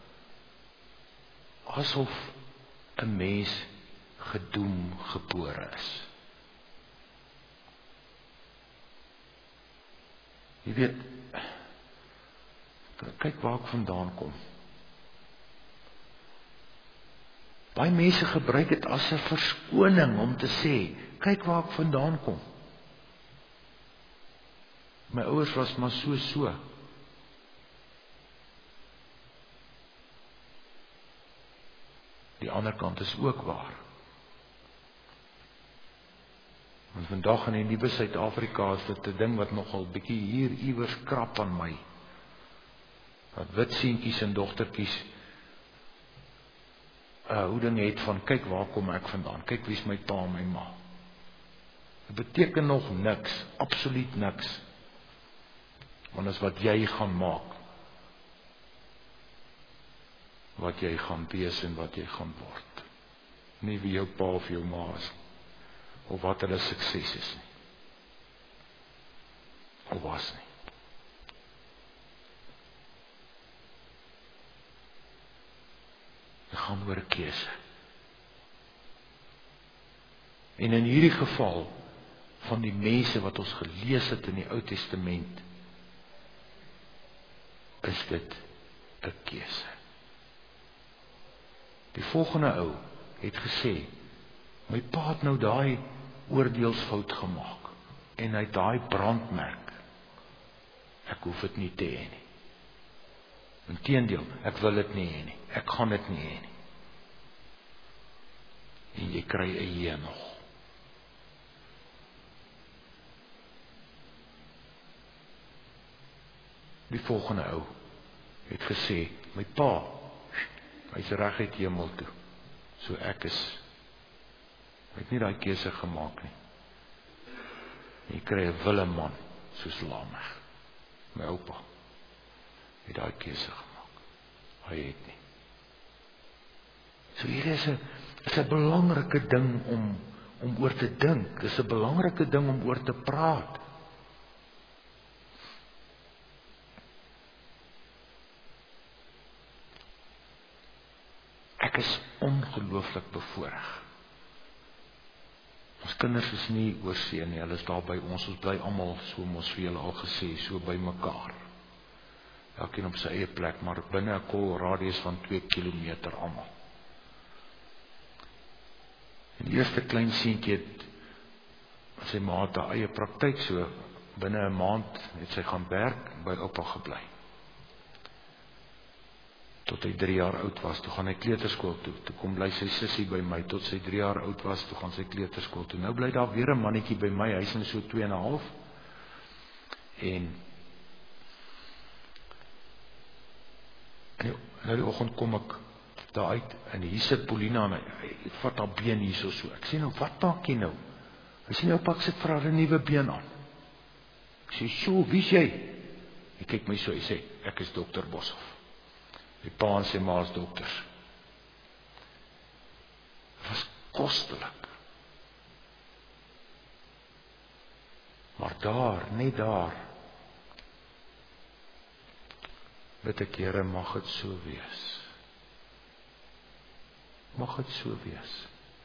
Speaker 1: asof 'n mens gedoem gebore is. Jy weet, kyk waar ek vandaan kom. Baie mense gebruik dit as 'n verskoning om te sê, kyk waar ek vandaan kom. My ouers was maar so. Die ander kant is ook waar. Want vandag in die nuwe Suid-Afrika is dit 'n ding wat nogal bietjie hier iewers krap aan my. Dat wit seentjies en dogtertjies 'n houding het van, kyk waar kom ek vandaan, kyk wie's my pa en my ma. Dit beteken nog niks, absoluut niks. Want is wat jy gaan maak, wat jy gaan wees en wat jy gaan word. Nie wie jou pa of jou ma is, of wat hulle sukses is nie. Of was nie. Dit gaan oor 'n keuse. En in hierdie geval van die mense wat ons gelees het in die Ou Testament, is dit 'n keuse. Die volgende ou het gesê, my pa het nou daai oordeelsfout gemaak en hy het daai brandmerk. Ek hoef dit nie te hê nie. Inteendeel, ek wil dit nie hê nie. Ek gaan dit nie hê nie. En jy kry 'n hier nog. Die volgende ou het gesê, my pa, hy's reguit hemel toe. So ek is, hy het nie daai keuse gemaak nie. Jy kry 'n wille man, soos Lameg. My oupa het daai keuse gemaak. Hy het nie. So hier is 'n belangrike ding om oor te dink. Dis 'n belangrike ding om oor te praat. Ek is ongelooflik bevoorreg. Ons kinders is nie oorsee nie, hulle is daar by ons bly almal, so ons vir julle al gesê, so by mekaar. Elkeen op sy eie plek, maar binne 'n kolradius van 2 kilometer almal. En die eerste klein seentjie het sy ma het haar eie praktyk, so binne 'n maand het sy gaan werk, by oupa gebly. Tot hy 3 jaar oud was, toe gaan hy kleuterskool toe. Toe kom bly sy sussie by my, tot sy 3 jaar oud was, toe gaan sy kleuterskool toe. Nou bly daar weer 'n mannetjie by my, hy is nou so 2,5. En nou die oggend kom ek daar uit, en hier sit Paulina, en hy vat haar been hier so. Ek sê nou, wat maak jy nou? Hy sê nou, pak, sit vir haar 'n nuwe been aan. Ek sê, so, wie is jy? Hy kyk my so, hy sê, ek is dokter Boshoff. Die pa en sy ma is dokters. Het was kostelik. Maar daar, net daar, bid ek, Here, mag het so wees. Mag het so wees.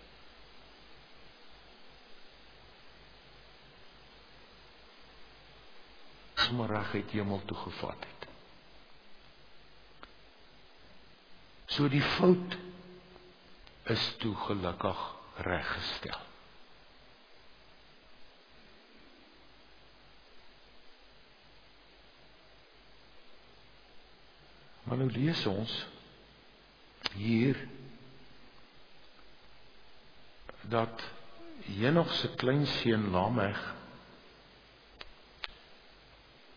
Speaker 1: Sommer reguit hemel toe gevat het. So die fout is toe gelukkig reggestel. Maar nou lees ons hier dat Henog se kleinseun Lameg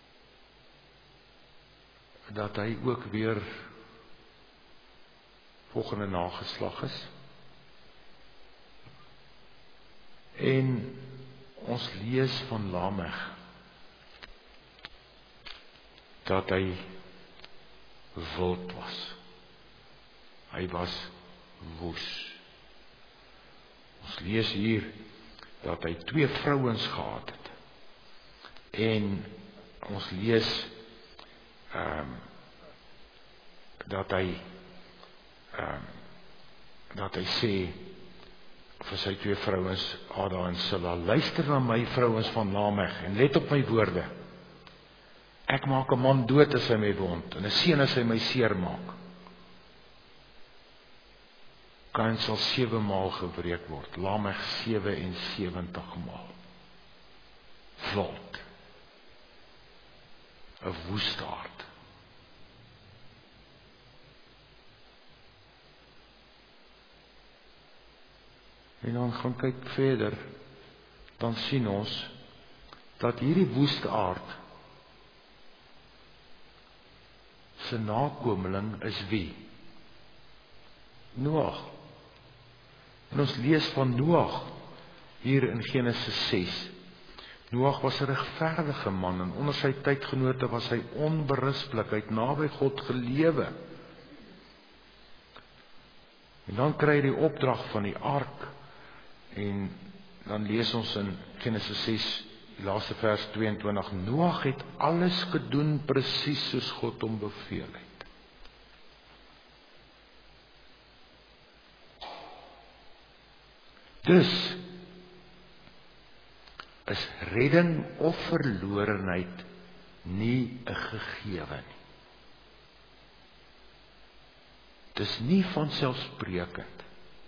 Speaker 1: dat hy ook weer volgende nageslag is. En ons lees van Lamech dat hy wild was. Hy was woes. Ons lees hier dat hy 2 vrouens gehad het. En ons lees dat hy sê vir sy 2 vrouens, Ada en Silla, luister na my vrouens van Lamech en let op my woorde. Ek maak 'n man dood as hy my wond en 'n seun as hy my seer maak. Kain sal 7 maal gebreek word, Lamech 77 maal. Wild. 'n woestaard. En dan gaan kyk verder, dan sien ons dat hierdie woestaard se nakomeling is wie? Noag. En ons lees van Noag hier in Genesis 6. Noag was 'n regverdige man en onder sy tydgenote was hy onberispelik, hy het naby God gelewe. En dan kry hy die opdrag van die ark en dan lees ons in Genesis 6, die laaste vers 22, Noag het alles gedoen presies soos God hom beveel het. Dus is redding of verlorenheid nie 'n gegewe nie. Dis nie vanselfsprekend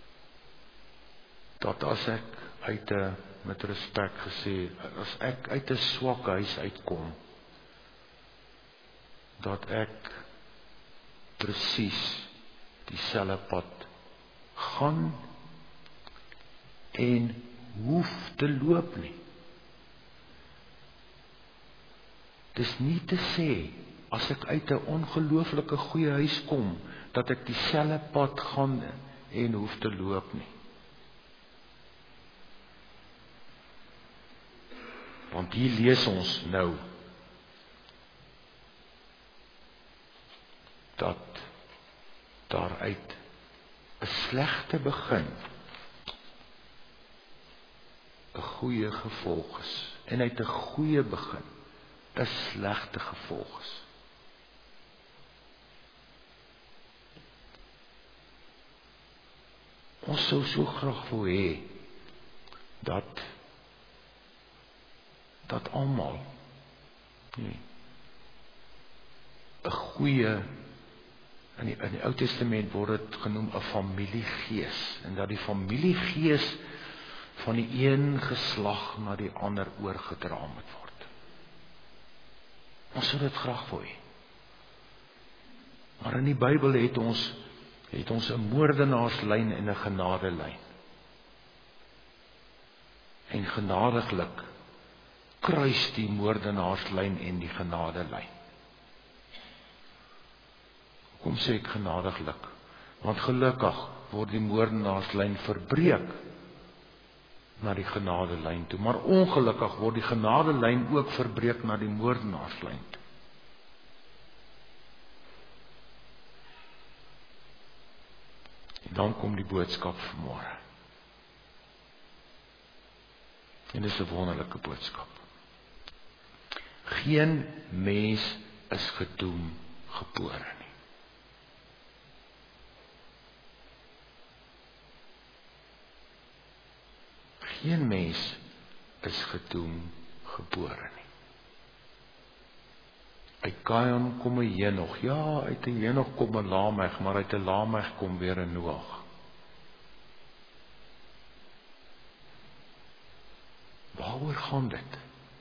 Speaker 1: dat as ek met respek gesê, as ek uit 'n swak huis uitkom, dat ek presies dieselfde pad gaan en hoef te loop nie. Dis nie te sê, as ek uit 'n ongelooflike goeie huis kom, dat ek dieselfde pad gaan en hoef te loop nie. Want hier lees ons nou, dat daaruit 'n slegte begin 'n goeie gevolg is. En uit 'n goeie begin 'n slegte gevolg is. Ons sou so graag wil hê dat almal 'n goeie, in die Ou Testament word dit genoem 'n familiegees, en dat die familiegees van die een geslag na die ander oorgedra moet word. Ons sou dit graag wil hê. Maar in die Bybel het ons 'n moordenaarslyn en 'n genadelyn. En genadiglik kruis die moordenaarslyn en die genadelyn. Kom sê ek genadiglik, want gelukkig word die moordenaarslyn verbreek na die genadelyn toe, maar ongelukkig word die genadelyn ook verbreek na die moordenaarslyn toe. En dan kom die boodskap vanmôre. En dis 'n wonderlike boodskap. Geen mens is gedoem gebore nie. Geen mens is gedoem gebore nie. Uit Kain kom 'n Henog. Ja, uit 'n Henog kom 'n Lamech, maar uit 'n Lamech kom weer 'n Noag. Waaroor gaan dit?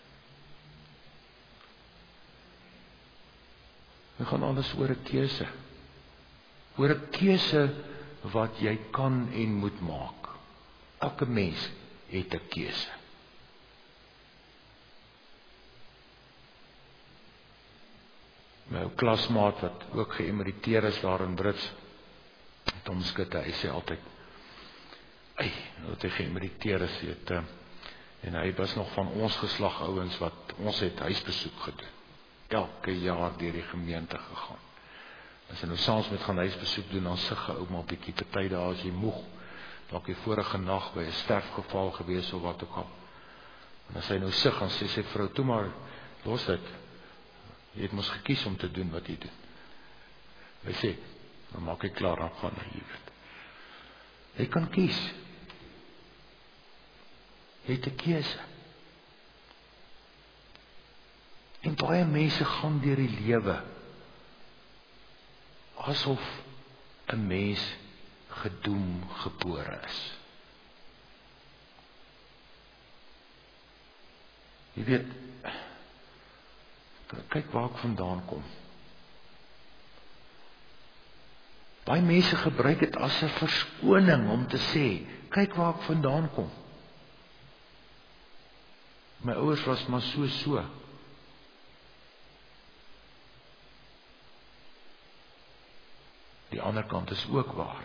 Speaker 1: Dit gaan alles oor 'n keuse. Oor 'n keuse wat jy kan en moet maak. Elke mens het 'n keuse. My ou klasmaat wat ook geëmeriteer is daar in Brits, Tom Skutte, hy sê altyd, dat hy geëmeriteer is, en hy was nog van ons geslag ouens wat ons het huisbesoek gedoen. Elke jaar deur die gemeente gegaan. As hy nou saans met gaan huisbesoek doen, dan sug hy ouma 'n bietjie, party dae as jy moeg, dalk die vorige nag by 'n sterfgeval gewees of wat ook al. En as hy nou sug, dan sê sy vrou, toe maar, los dit. Jy het mos gekies om te doen wat jy doen. Hy sê, dan maak hy klaar, dan gaan hy, jy weet. Jy kan kies. Jy het 'n keuse. En baie mense gaan deur die lewe asof 'n mens gedoem gebore is. Jy weet, kyk waar ek vandaan kom. Baie mense gebruik dit as 'n verskoning om te sê, kyk waar ek vandaan kom. My ouers was maar so. Die ander kant is ook waar.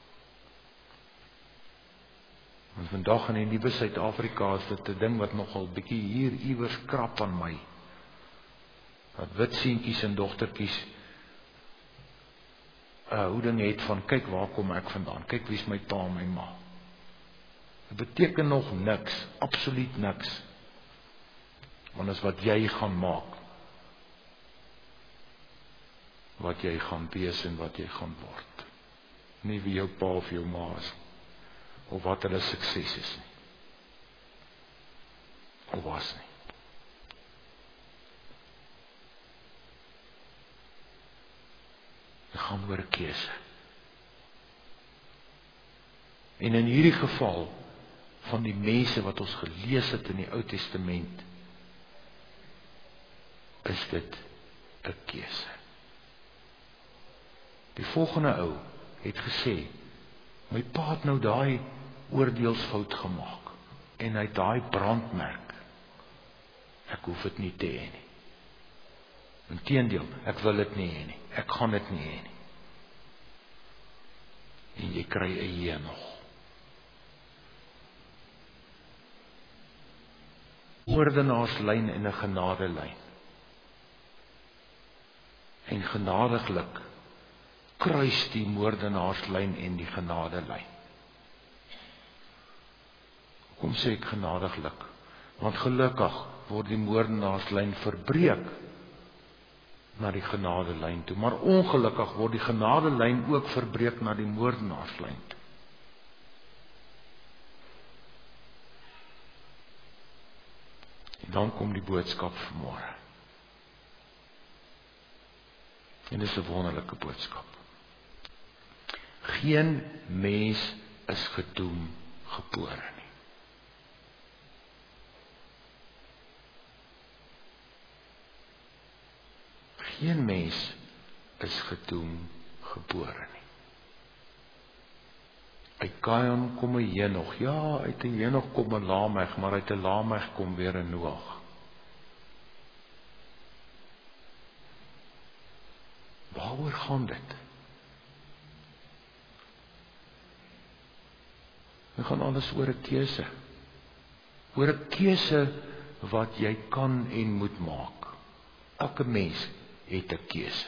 Speaker 1: Want vandag in die nuwe Suid-Afrika is dit 'n ding wat nogal bietjie hier iewers krap aan my. Dat wit seentjies en dogtertjies houding het van, kyk waar kom ek vandaan, kyk wie's my pa en my ma. Dit beteken nog niks, absoluut niks. Want is wat jy gaan maak, wat jy gaan wees en wat jy gaan word. Nie wie jou pa of jou ma is, of wat hulle sukses is nie. Of was nie. Dit gaan oor 'n keuse. En in hierdie geval van die mense wat ons gelees het in die Ou Testament, is dit 'n keuse. Die volgende ou het gesê, my pa het nou daai oordeelsfout gemaak, en hy het daai brandmerk. Ek hoef dit nie te hê nie. Inteendeel, ek wil dit nie hê nie. Ek gaan dit nie hê nie. En jy kry 'n hier nog. Moordenaarslyn en 'n genadelyn. En genadiglik kruis die moordenaarslyn en die genadelyn. Hoekom sê ek genadiglik? Want gelukkig word die moordenaarslyn verbreek na die genadelyn toe, maar ongelukkig word die genadelyn ook verbreek na die moordenaarslyn toe. En dan kom die boodskap vanmôre. En dis 'n wonderlike boodskap. Geen mens is gedoem gebore nie. Geen mens is gedoem gebore nie. Uit Kain kom 'n Henog. Ja, uit 'n Henog kom 'n Lameg, maar uit 'n Lameg kom weer 'n Noag. Waaroor gaan dit? Dit gaan alles oor 'n keuse. Oor 'n keuse wat jy kan en moet maak. Elke mens het 'n keuse.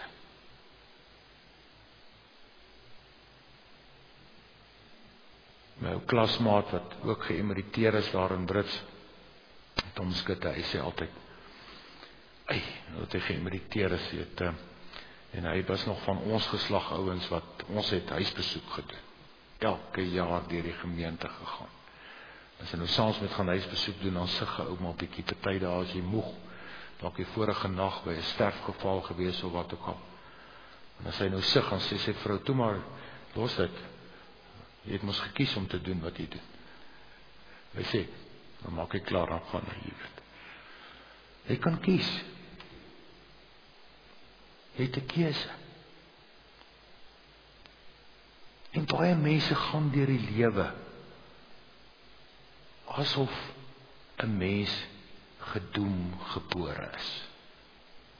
Speaker 1: My ou klasmaat wat ook geëmeriteer is daar in Brits, Tom Skutte, hy sê altyd, dat hy geëmeriteer is, en hy was nog van ons geslag ouens wat ons het huisbesoek gedoen. Elke jaar deur die gemeente gegaan. As hy nou saans met gaan huisbesoek doen, dan sug hy ouma 'n bietjie, party dae as jy moeg, dalk die vorige nag by 'n sterfgeval gewees of wat ook al. En as hy nou sug, dan sê sy vrou, toe maar, los dit. Jy het mos gekies om te doen wat jy doen. Hy sê, dan maak hy klaar, dan gaan hy, jy weet. Jy kan kies. Jy het 'n keuse. En baie mense gaan deur die lewe asof 'n mens gedoem gebore is.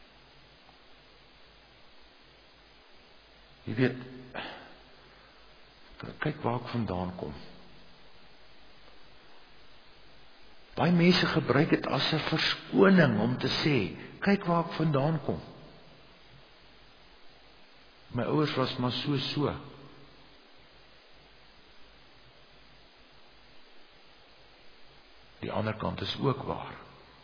Speaker 1: Jy weet, Kyk waar ek vandaan kom. Baie mense gebruik dit as 'n verskoning om te sê, kyk waar ek vandaan kom. My ouers was maar so. Die ander kant is ook waar.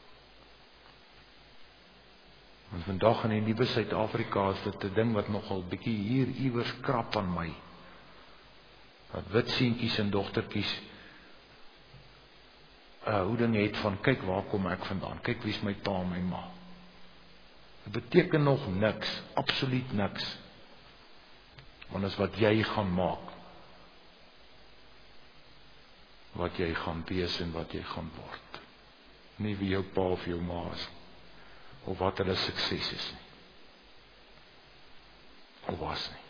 Speaker 1: Want vandag in die nuwe Suid-Afrika is dit 'n ding wat nogal bietjie hier iewers krap aan my. Dat wit seentjies en dogtertjies houding het van, kyk waar kom ek vandaan, kyk wie's my pa en my ma. Dit beteken nog niks, absoluut niks. Want is wat jy gaan maak, wat jy gaan wees en wat jy gaan word. Nie wie jou pa of jou ma is, of wat hulle sukses is nie. Of was nie.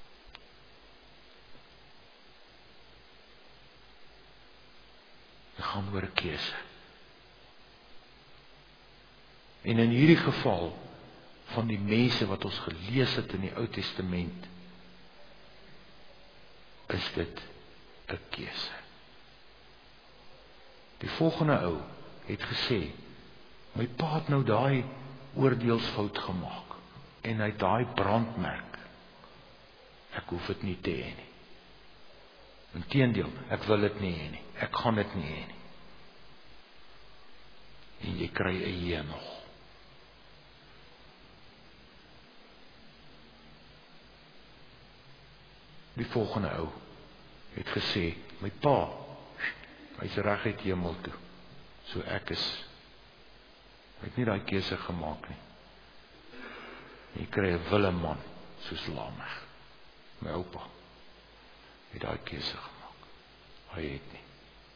Speaker 1: Dit gaan oor 'n keuse. En in hierdie geval van die mense wat ons gelees het in die Ou Testament, is dit 'n keuse. Die volgende ou het gesê, my pa het nou daai oordeelsfout gemaak en hy het daai brandmerk. Ek hoef dit nie te hê nie. Inteendeel, ek wil dit nie hê nie. Ek gaan dit nie hê nie. En jy kry 'n hier nog. Die volgende ou het gesê, my pa, hy's reguit hemel toe. So ek het nie daai keuse gemaak nie. Jy kry 'n wille man soos Lameg. My oupa het daai keuse gemaak. Hy het nie.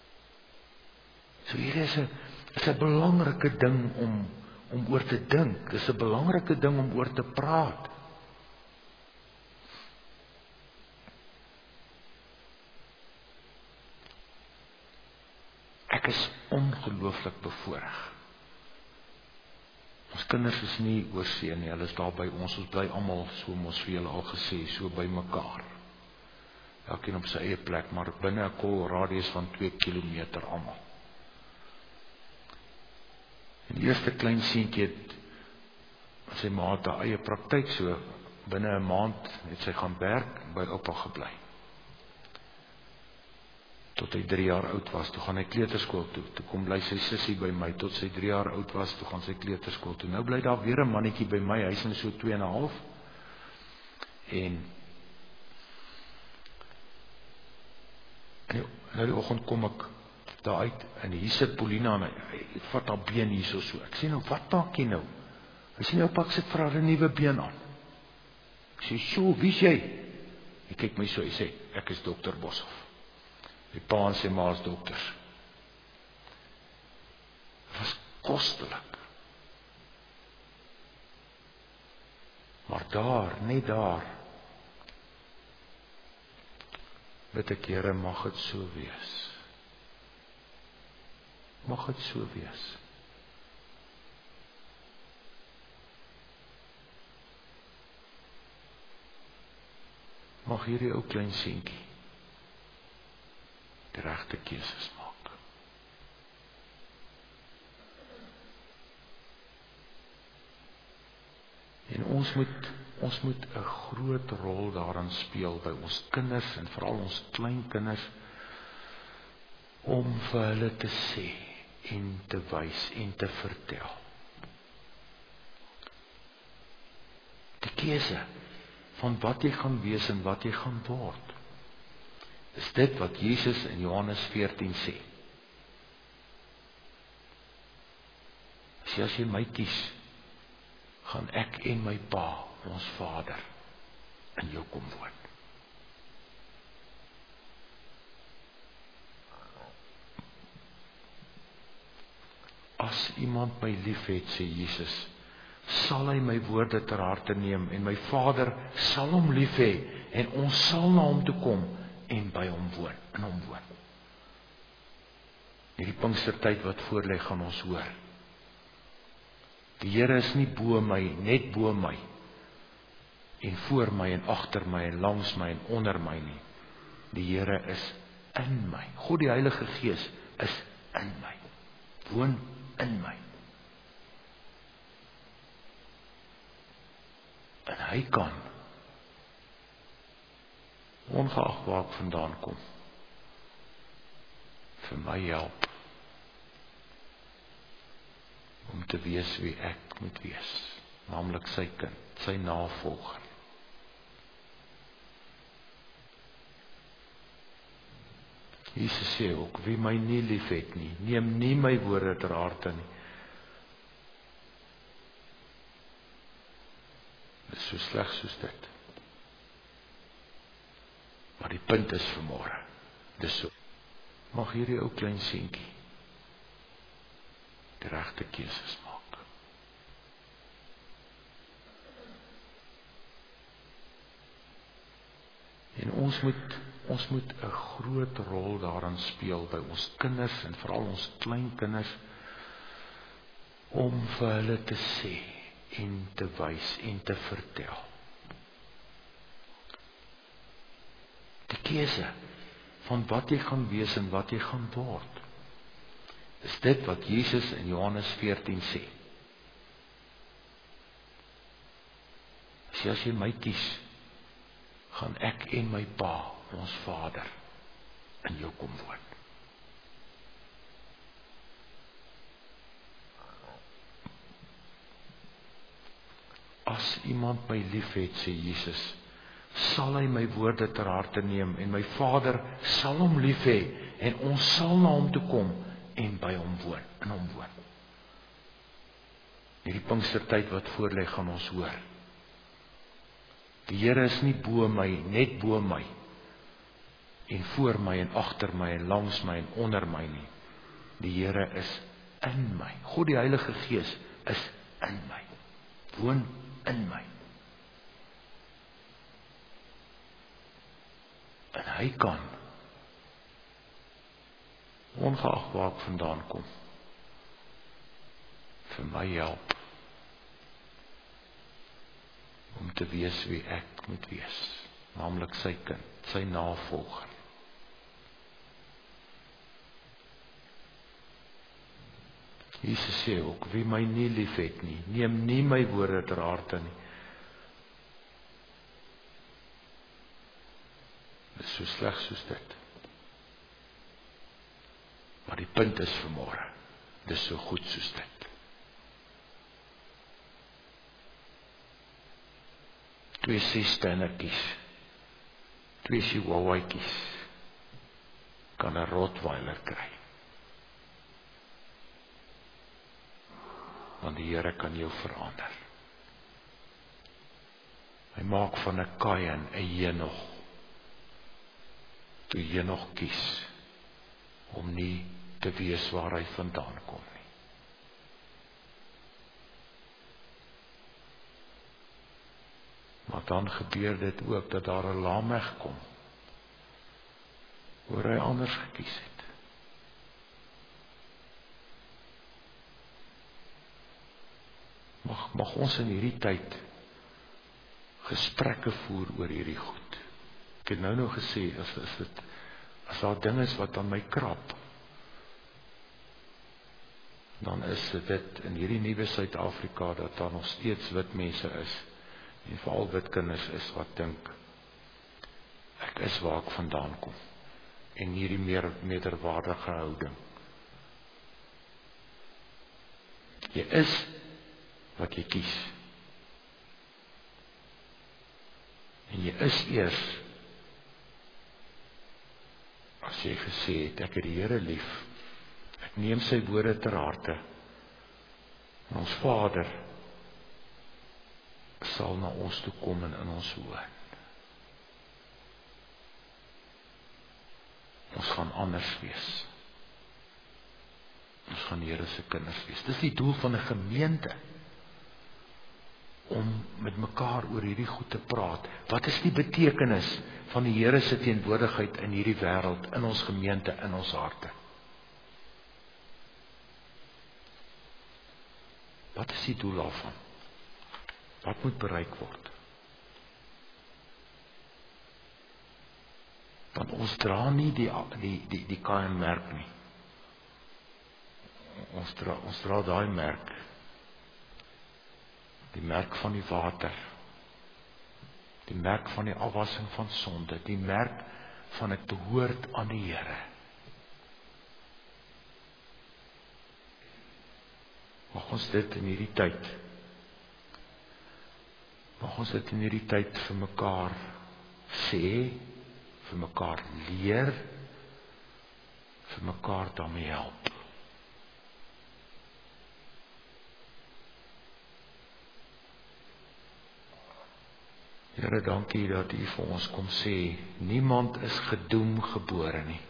Speaker 1: So hier is 'n belangrike ding om oor te dink. Dis 'n belangrike ding om oor te praat. Ek is ongelooflik bevoorreg. Ons kinders is nie oorsee nie, hulle is daar by ons bly almal, so ons vir julle al gesê, so by mekaar. Elkeen op sy eie plek, maar binne 'n kolradius van 2 kilometer almal. En die eerste klein seentjie het sy ma het haar eie praktyk, so binne 'n maand het sy gaan werk, by oupa gebly. Tot hy 3 jaar oud was, toe gaan hy kleuterskool toe. Toe kom bly sy sussie by my, tot sy 3 jaar oud was, toe gaan sy kleuterskool toe. Nou bly daar weer 'n mannetjie by my, hy's in so 2,5. En nou die oggend kom ek daar uit, en hier sit Paulina, en hy vat haar been hier so. Ek sê nou, wat maak jy nou? Hy sê nou, pak sit vir haar 'n nuwe been aan. Ek sê, "Sjoe, wie's jy?" Hy kyk my so, hy sê, "Ek is dokter Boshoff." Die pa en sy ma is dokters. Dit was kostelik. Maar daar, net daar, bid ek, Here, mag dit so wees. Mag dit so wees. Mag hierdie ou klein seentjie die regte keuses maak. En ons moet 'n groot rol daarin speel by ons kinders en veral ons kleinkinders, om vir hulle te sê en te wys en te vertel. Die keuse van wat jy gaan wees en wat jy gaan word, is dit wat Jesus in Johannes 14 sê. As jy my kies, gaan ek en my pa, ons Vader, in jou kom woon. As iemand my lief het, sê Jesus, sal hy my woorde ter harte neem, en my Vader sal hom lief hê, en ons sal na hom toe kom en by hom woon, in hom woon. Hierdie Pinkstertyd wat voorlê, gaan ons hoor. Die Here is nie bo my, net bo my, en voor my en agter my en langs my en onder my nie. Die Here is in my. God die Heilige Gees is in my. Woon in my. En hy kan, ongeag waar ek vandaan kom, vir my help om te wees wie ek moet wees, naamlik sy kind, sy navolger. Jesus sê ook, wie my nie lief het nie, neem nie my woorde ter harte nie. Dit is so sleg soos dit. Maar die punt is vanmôre, dis so. Mag hierdie ou klein seentjie die regte keuses maak. En ons moet 'n groot rol daarin speel by ons kinders en veral ons kleinkinders om vir hulle te sê en te wys en te vertel. Die keuse van wat jy gaan wees en wat jy gaan word, is dit wat Jesus in Johannes 14 sê. As jy my kies, gaan ek en my Pa, ons Vader, in jou kom woon. As iemand my lief het, sê Jesus, sal hy my woorde ter harte neem en my Vader sal hom lief hê en ons sal na hom toe kom en by hom woon, in hom woon. Hierdie Pinkstertyd wat voorlê gaan ons hoor. Die Here is nie bo my, net bo my en voor my en agter my en langs my en onder my nie. Die Here is in my. God die Heilige Gees is in my. Woon in my. En hy kan, ongeag waar ek vandaan kom, vir my help om te wees wie ek moet wees, naamlik sy kind, sy navolger. Jesus sê ook, wie my nie lief het nie, neem nie my woorde ter harte nie. Dit is so sleg soos dit. Maar die punt is vanmôre, dit is so goed soos dit. 2 6-sternertjies, 2 chihuahuaatjies, kan 'n Rottweiler kry. Want die Here kan jou verander. Hy maak van 'n Kain 'n Henog. Toe Henog kies om nie te wees waar hy vandaan kom nie. Maar dan gebeur dit ook dat daar 'n Lameg kom, waar hy anders gekies het. Mag ons in hierdie tyd gesprekke voer oor hierdie goed. Ek het nou gesê, as daar ding is wat aan my krap, dan is dit in hierdie nuwe Suid-Afrika dat daar nog steeds wit mense is, en veral wit kinders is wat dink, ek is waar ek vandaan kom, en hierdie meer meerderwaardige houding. Jy is wat jy kies. En jy is eers as jy gesê het, ek het die Here lief, ek neem sy woorde ter harte, en ons Vader sal na ons toe kom en in ons woon. Ons gaan anders wees. Ons gaan Here se kinders wees. Dis die doel van 'n gemeente, om met mekaar oor hierdie goed te praat. Wat is die betekenis van die Here se teenwoordigheid in hierdie wêreld, in ons gemeente, in ons harte? Wat is die doel daarvan? Wat moet bereik word? Want ons dra nie die KM-merk nie. Ons dra daai merk. Die merk van die water. Die merk van die afwassing van sonde. Die merk van ek behoort aan die Here. Mag ons dit in hierdie tyd vir mekaar sê, vir mekaar leer, vir mekaar daarmee help. Here, dankie dat U vir ons kom sê, niemand is gedoem gebore nie.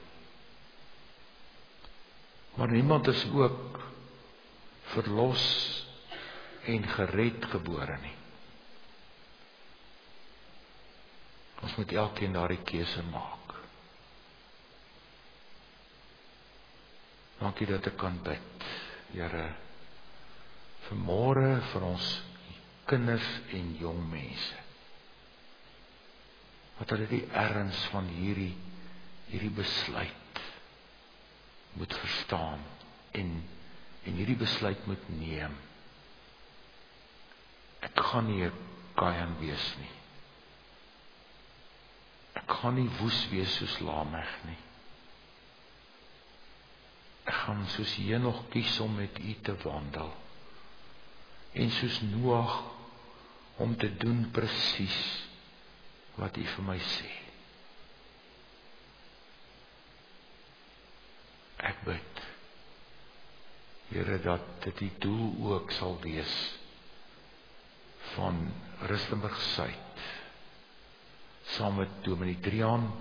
Speaker 1: Maar niemand is ook verlos en gered gebore nie. Ons moet elkeen daardie keuse maak. Dankie dat ek kan bid, Here, vanmôre vir ons kinders en jong mense. Wat hulle die erns van hierdie besluit moet verstaan en hierdie besluit moet neem. Ek gaan nie 'n Kain wees nie. Ek gaan nie woes wees soos Lameg nie. Ek gaan soos Henog kies om met U te wandel. En soos Noag om te doen presies wat U vir my sê. Ek bid, Here, dat dit die doel ook sal wees van Rustenburg Suid, saam met Dominee Drian,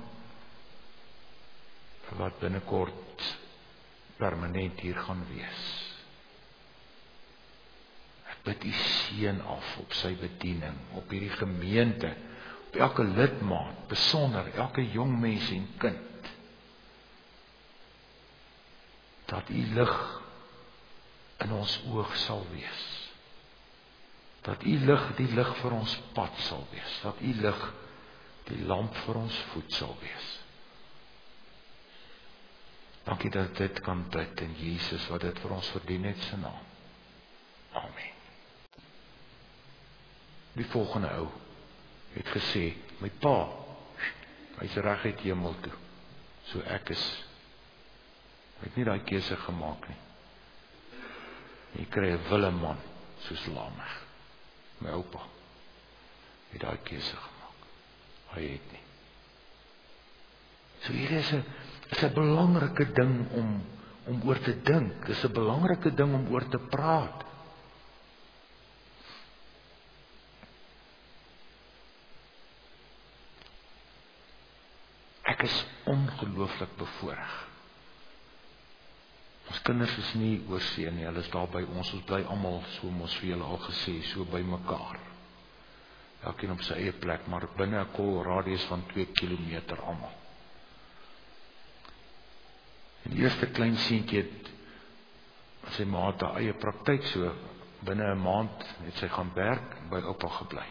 Speaker 1: wat binnekort permanent hier gaan wees. Ek bid U seën af op sy bediening, op hierdie gemeente, op elke lidmaat, besonder elke jong mens en kind, dat U lig in ons oog sal wees, dat U lig die lig vir ons pad sal wees, dat U lig die lamp vir ons voet sal wees. Dankie dat dit kan bid in Jesus wat dit vir ons verdien het se naam. Amen. Die volgende ou het gesê, my pa, hy's reguit hemel toe. So ek het nie daai keuse gemaak nie. Jy kry 'n wille man soos Lameg. My oupa het daai keuse gemaak. Hy het nie. So hier is 'n belangrike ding om oor te dink. Dis 'n belangrike ding om oor te praat. Ek is ongelooflik bevoorreg. Ons kinders is nie oor see nie, hulle is daar by ons bly almal, so ons vir julle al gesê, so by mekaar. Elkeen op sy eie plek, maar binne 'n kolradius van 2 kilometer almal. En die eerste klein seentjie het sy ma het haar eie praktyk, so binne 'n maand het sy gaan werk, by oupa gebly.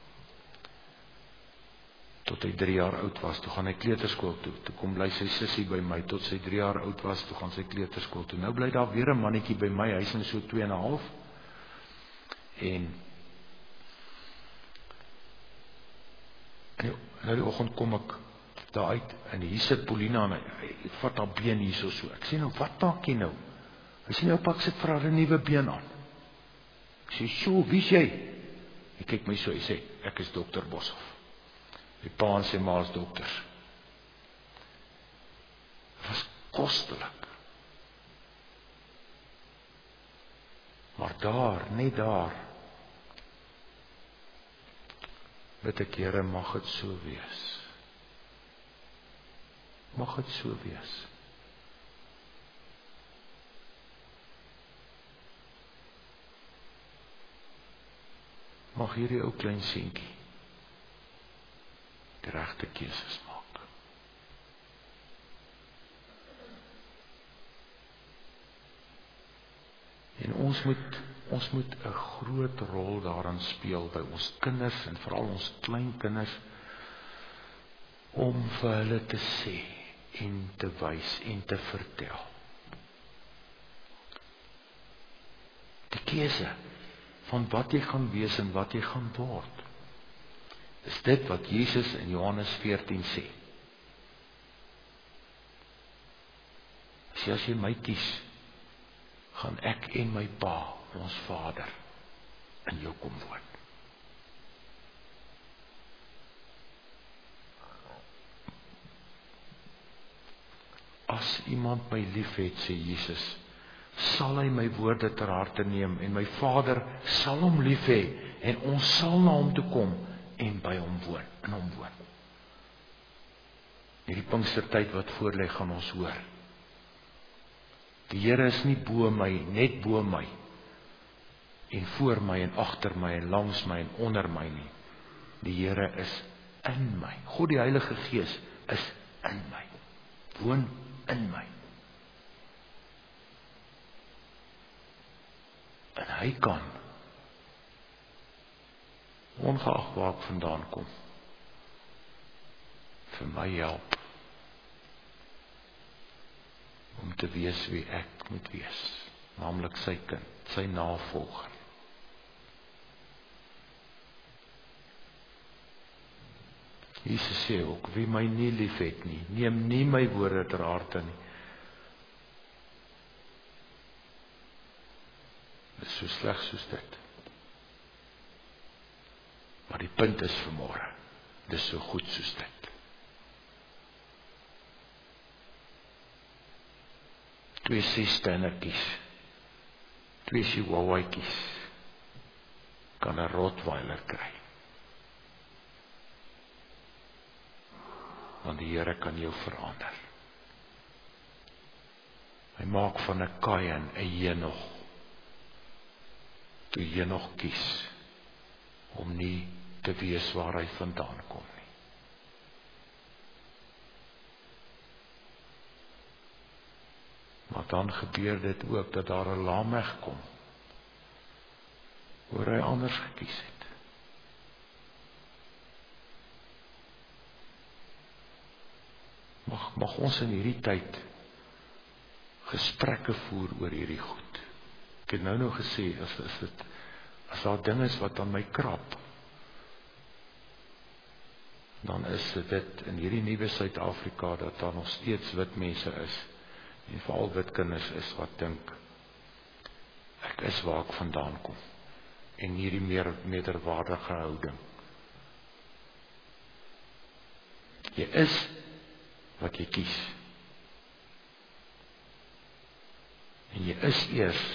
Speaker 1: Tot hy 3 jaar oud was, toe gaan hy kleuterskool toe. Toe kom bly sy sussie by my, tot sy 3 jaar oud was, toe gaan sy kleuterskool toe. Nou bly daar weer 'n mannetjie by my, hy's nou so 2,5. En nou die oggend kom ek daar uit, en hier sit Paulina, en hy vat haar been hier so. Ek sê nou, wat maak jy nou? Hy sê nou, pak sit vir haar 'n nuwe been aan. Ek sê, "Sjoe, wie's jy?" Hy kyk my so, hy sê, "Ek is dokter Boshoff." Die pa en sy ma is dokters. Dit was kostelik. Maar daar, net daar, bid ek, Here, mag dit so wees. Mag dit so wees. Mag hierdie ou klein seentjie die regte keuses maak. En ons moet 'n groot rol daarin speel by ons kinders en veral ons kleinkinders om vir hulle te sê en te wys en te vertel. Die keuse van wat jy gaan wees en wat jy gaan word, is dit wat Jesus in Johannes 14 sê. As jy my kies, gaan ek en my Pa, ons Vader, in jou kom woon. As iemand my lief het, sê Jesus, sal hy my woorde ter harte neem en my Vader sal hom lief hê en ons sal na hom toe kom en by hom woon, in hom woon. Hierdie Pinkstertyd wat voorlê gaan ons hoor. Die Here is nie bo my, net bo my en voor my en agter my en langs my en onder my nie. Die Here is in my. God die Heilige Gees is in my. Woon in my. En hy kan, ongeag waar ek vandaan kom, vir my help om te wees wie ek moet wees, naamlik sy kind, sy navolger. Jesus sê ook, wie my nie lief het nie, neem nie my woorde ter harte nie. Dit is so sleg soos dit. Maar die punt is vanmôre, dit is so goed soos dit. 2 6-sternertjies, 2 chihuahuaatjies, kan 'n Rottweiler kry. Want die Here kan jou verander. Hy maak van 'n Kain 'n Henog. Toe Henog kies om nie te wees waar hy vandaan kom nie. Maar dan gebeur dit ook dat daar 'n Lameg kom, waar hy anders gekies het. Mag ons in hierdie tyd gesprekke voer oor hierdie goed. Ek het nou gesê, as daar ding is wat aan my krap, dan is dit in hierdie nuwe Suid-Afrika dat daar nog steeds wit mense is, en veral wit kinders is wat dink, ek is waar ek vandaan kom, en hierdie meer meerderwaardige houding. Jy is wat jy kies. En jy is eers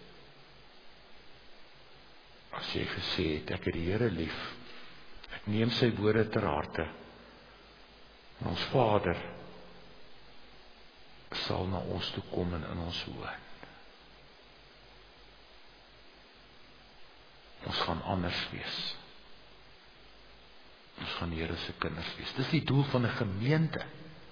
Speaker 1: as jy gesê het, ek het die Here lief, ek neem sy woorde ter harte, en ons Vader sal na ons toe kom en in ons woon. Ons gaan anders wees. Ons gaan Here se kinders wees. Dis die doel van 'n gemeente,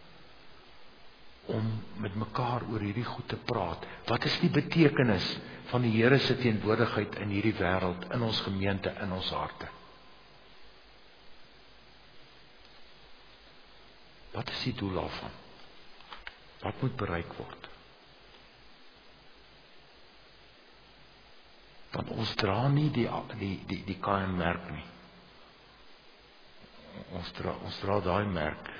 Speaker 1: om met mekaar oor hierdie goed te praat. Wat is die betekenis van die Here se teenwoordigheid in hierdie wêreld, in ons gemeente, in ons harte? Wat is die doel daarvan? Wat moet bereik word? Want ons dra nie die Kain-merk nie. Ons dra daai merk,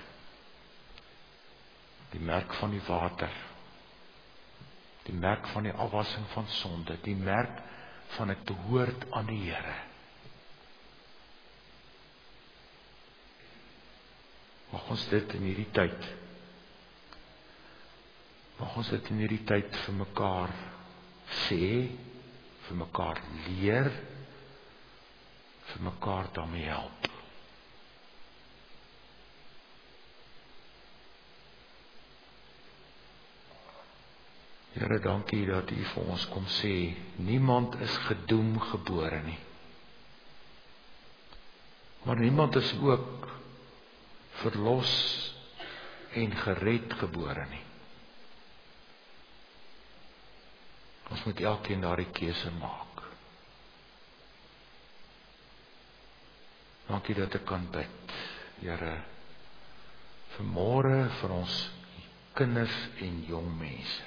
Speaker 1: die merk van die water, die merk van die afwassing van sonde, die merk van ek behoort aan die Here. Mag ons dit in hierdie tyd vir mekaar sê, vir mekaar leer, vir mekaar daarmee help. Here, dankie dat U vir ons kom sê, niemand is gedoem gebore nie. Maar niemand is ook verlos en gered gebore nie. Ons moet elkeen daardie keuse maak. Dankie dat ek kan bid, Here, vanmôre vir ons kinders en jong mense,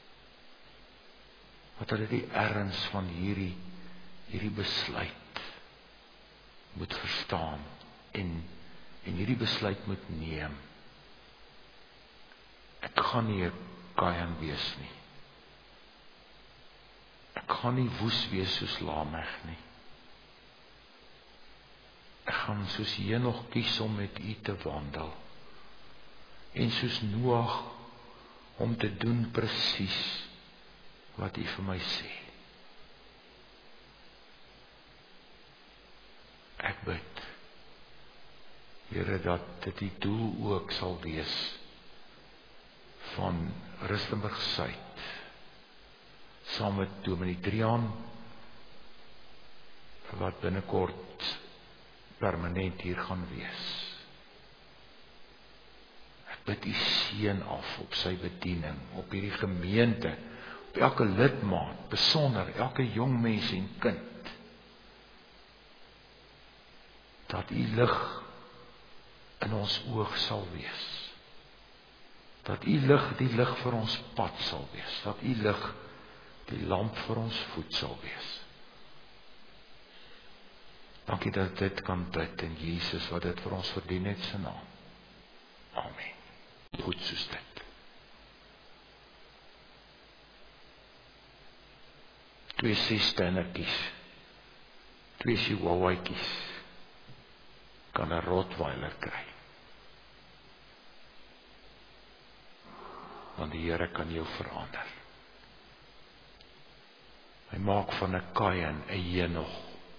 Speaker 1: wat hulle die erns van hierdie besluit moet verstaan en hierdie besluit moet neem. Ek gaan nie 'n Kain wees nie. Ek gaan nie woes wees soos Lameg nie. Ek gaan soos Henog kies om met U te wandel. En soos Noag om te doen presies wat U vir my sê. Ek bid, Here, dat dit die doel ook sal wees van Rustenburg Suid, saam met Dominee Drian, wat binnekort permanent hier gaan wees. Ek bid U seën af op sy bediening, op hierdie gemeente, op elke lidmaat, besonder elke jong mens en kind, dat U lig in ons oog sal wees. Dat U lig die lig vir ons pad sal wees. Dat U lig die lamp vir ons voet sal wees. Dankie dat dit kan bid in Jesus wat dit vir ons verdien het se naam. Amen. Goed soos dit. 2 6-sternertjies, 2 chihuahuaatjies, kan 'n Rottweiler kry. Want die Here kan jou verander. Hy maak van 'n Kain 'n Henog.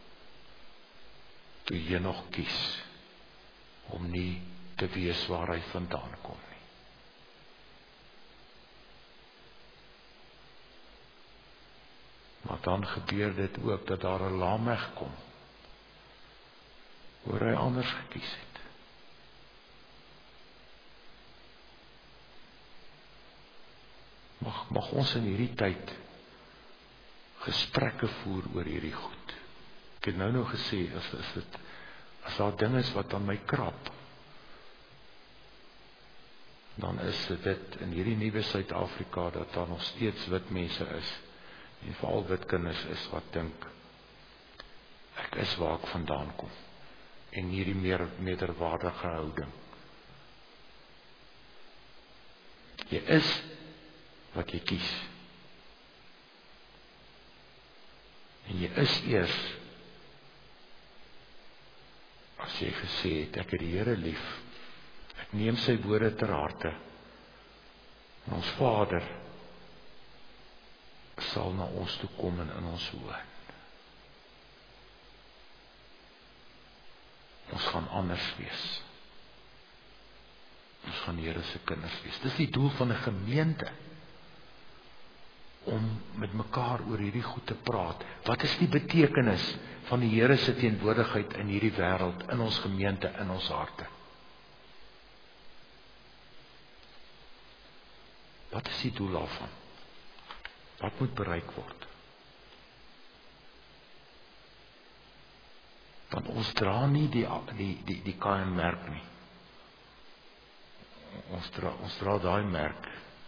Speaker 1: Toe Henog kies om nie te wees waar hy vandaan kom nie. Maar dan gebeur dit ook dat daar 'n Lameg kom, waar hy anders gekies het. Mag ons in hierdie tyd gesprekke voer oor hierdie goed. Ek het nou gesê, as daar ding is wat aan my krap, dan is dit in hierdie nuwe Suid-Afrika, dat daar nog steeds wit mense is, en veral wit kinders is, wat dink, ek is waar ek vandaan kom, en hierdie meer meerderwaardige houding. Jy is wat jy kies. En jy is eers, as jy gesê het, ek het die Here lief, ek neem sy woorde ter harte, en ons Vader sal na ons toe kom en in ons hoor. Ons gaan anders wees. Ons gaan Here se kinders wees. Dis die doel van 'n gemeente, om met mekaar oor hierdie goed te praat. Wat is die betekenis van die Here se teenwoordigheid in hierdie wêreld, in ons gemeente, in ons harte? Wat is die doel daarvan? Wat moet bereik word? Want ons dra nie die Kain-merk nie. Ons dra daai merk.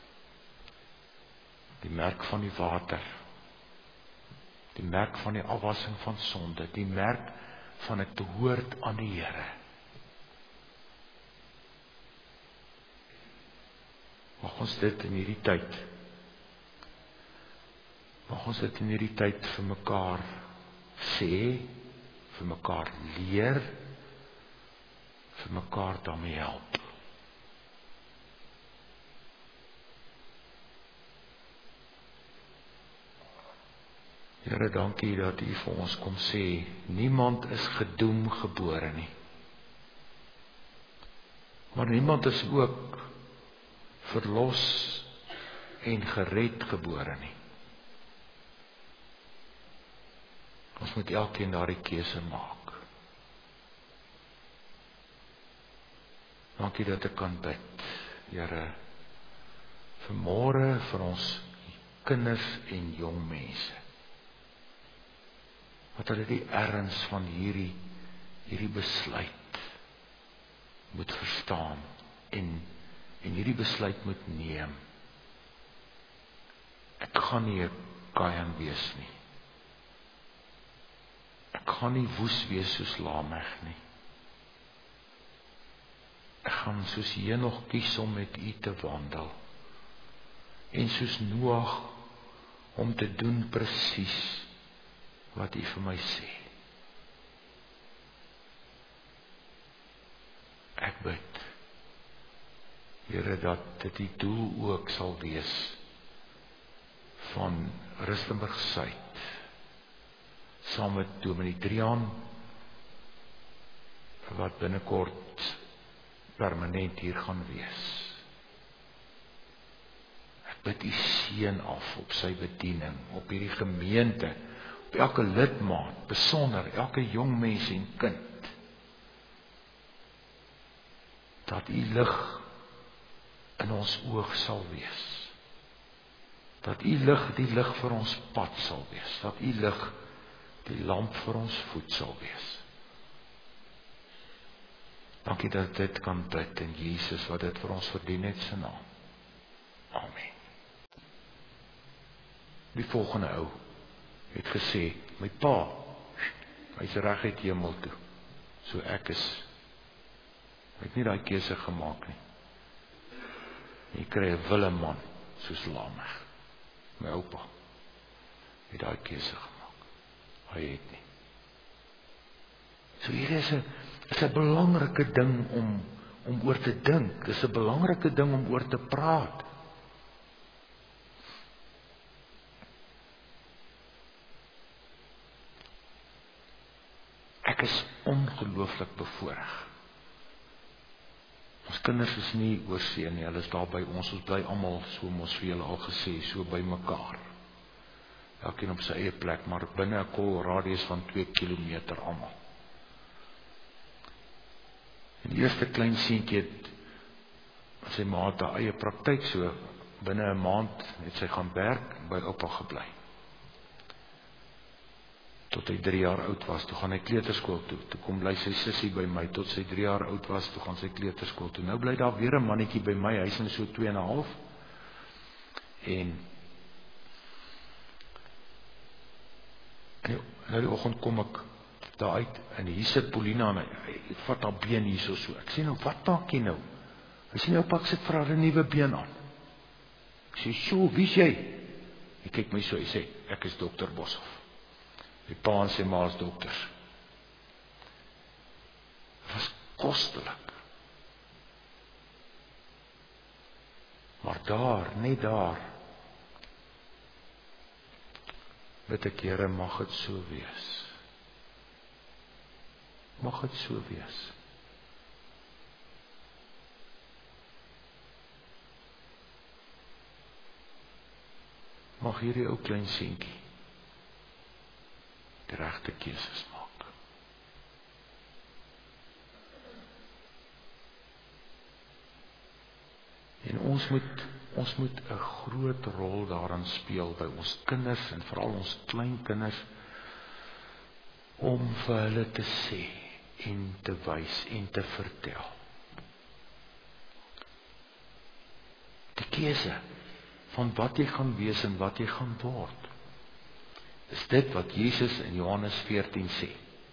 Speaker 1: Die merk van die water. Die merk van die afwassing van sonde. Die merk van het behoort aan die Here. Mag ons dit in hierdie tyd vir mekaar sê, vir mekaar leer, vir mekaar daarmee help. Here, dankie dat U vir ons kom sê, niemand is gedoem gebore nie. Maar niemand is ook verlos en gered gebore nie. Ons moet elkeen daardie keuse maak. Dankie dat ek kan bid, Here, vanmôre vir ons kinders en jong mense, wat hulle die erns van hierdie besluit moet verstaan en hierdie besluit moet neem. Ek gaan nie 'n Kain wees nie. Ek gaan nie woes wees soos Lameg nie. Ek gaan soos Henog kies om met U te wandel. En soos Noag om te doen presies wat U vir my sê. Ek bid, Here, dat dit die doel ook sal wees van Rustenburg Suid, saam met Dominee Drian, wat binnekort permanent hier gaan wees. Ek bid U seën af op sy bediening, op hierdie gemeente, op elke lidmaat, besonder elke jong mens en kind, dat U lig in ons oog sal wees, dat U lig die lig vir ons pad sal wees, dat U lig die lamp vir ons voet sal wees. Dankie dat dit kan bid in Jesus wat dit vir ons verdien het se naam. Amen. Die volgende ou het gesê, my pa, hy's reguit hemel toe. So ek het nie daai keuse gemaak nie. Jy kry 'n wille man soos Lameg. My oupa het daai keuse gemaak. Hy het nie. So hier is 'n belangrike ding om oor te dink. Dis 'n belangrike ding om oor te praat. Ek is ongelooflik bevoorreg. Ons kinders is nie oorsee nie, hulle is daar by ons bly almal, so ons vir julle al gesê, so by mekaar. Elkeen op sy eie plek, maar binne 'n kolradius van 2 kilometer almal. En die eerste klein seentjie het sy ma het haar eie praktyk, so binne 'n maand het sy gaan werk, by oupa gebly. Tot hy 3 jaar oud was, toe gaan hy kleuterskool toe. Toe kom bly sy sussie by my, tot sy 3 jaar oud was, toe gaan sy kleuterskool toe. Nou bly daar weer 'n mannetjie by my, hy's in so 2,5. En nou die oggend kom ek daar uit, en hier sit Paulina, en hy vat haar been hier so. Ek sê nou, wat maak jy nou? Hy sê nou, pak sit vir haar 'n nuwe been aan. Ek sê, "Sjoe, wie's jy?" Hy kyk my so, hy sê, "Ek is dokter Boshoff." Die pa en sy ma is dokters. Het was kostelik. Maar daar, net daar, bid ek, Here, mag dit so wees. Mag dit so wees. Mag hierdie ou klein seentjie die regte keuses maak. En ons moet 'n groot rol daarin speel by ons kinders en veral ons kleinkinders, om vir hulle te sê en te wys en te vertel. Die keuse van wat jy gaan wees en wat jy gaan word, is dit wat Jesus in Johannes 14 sê.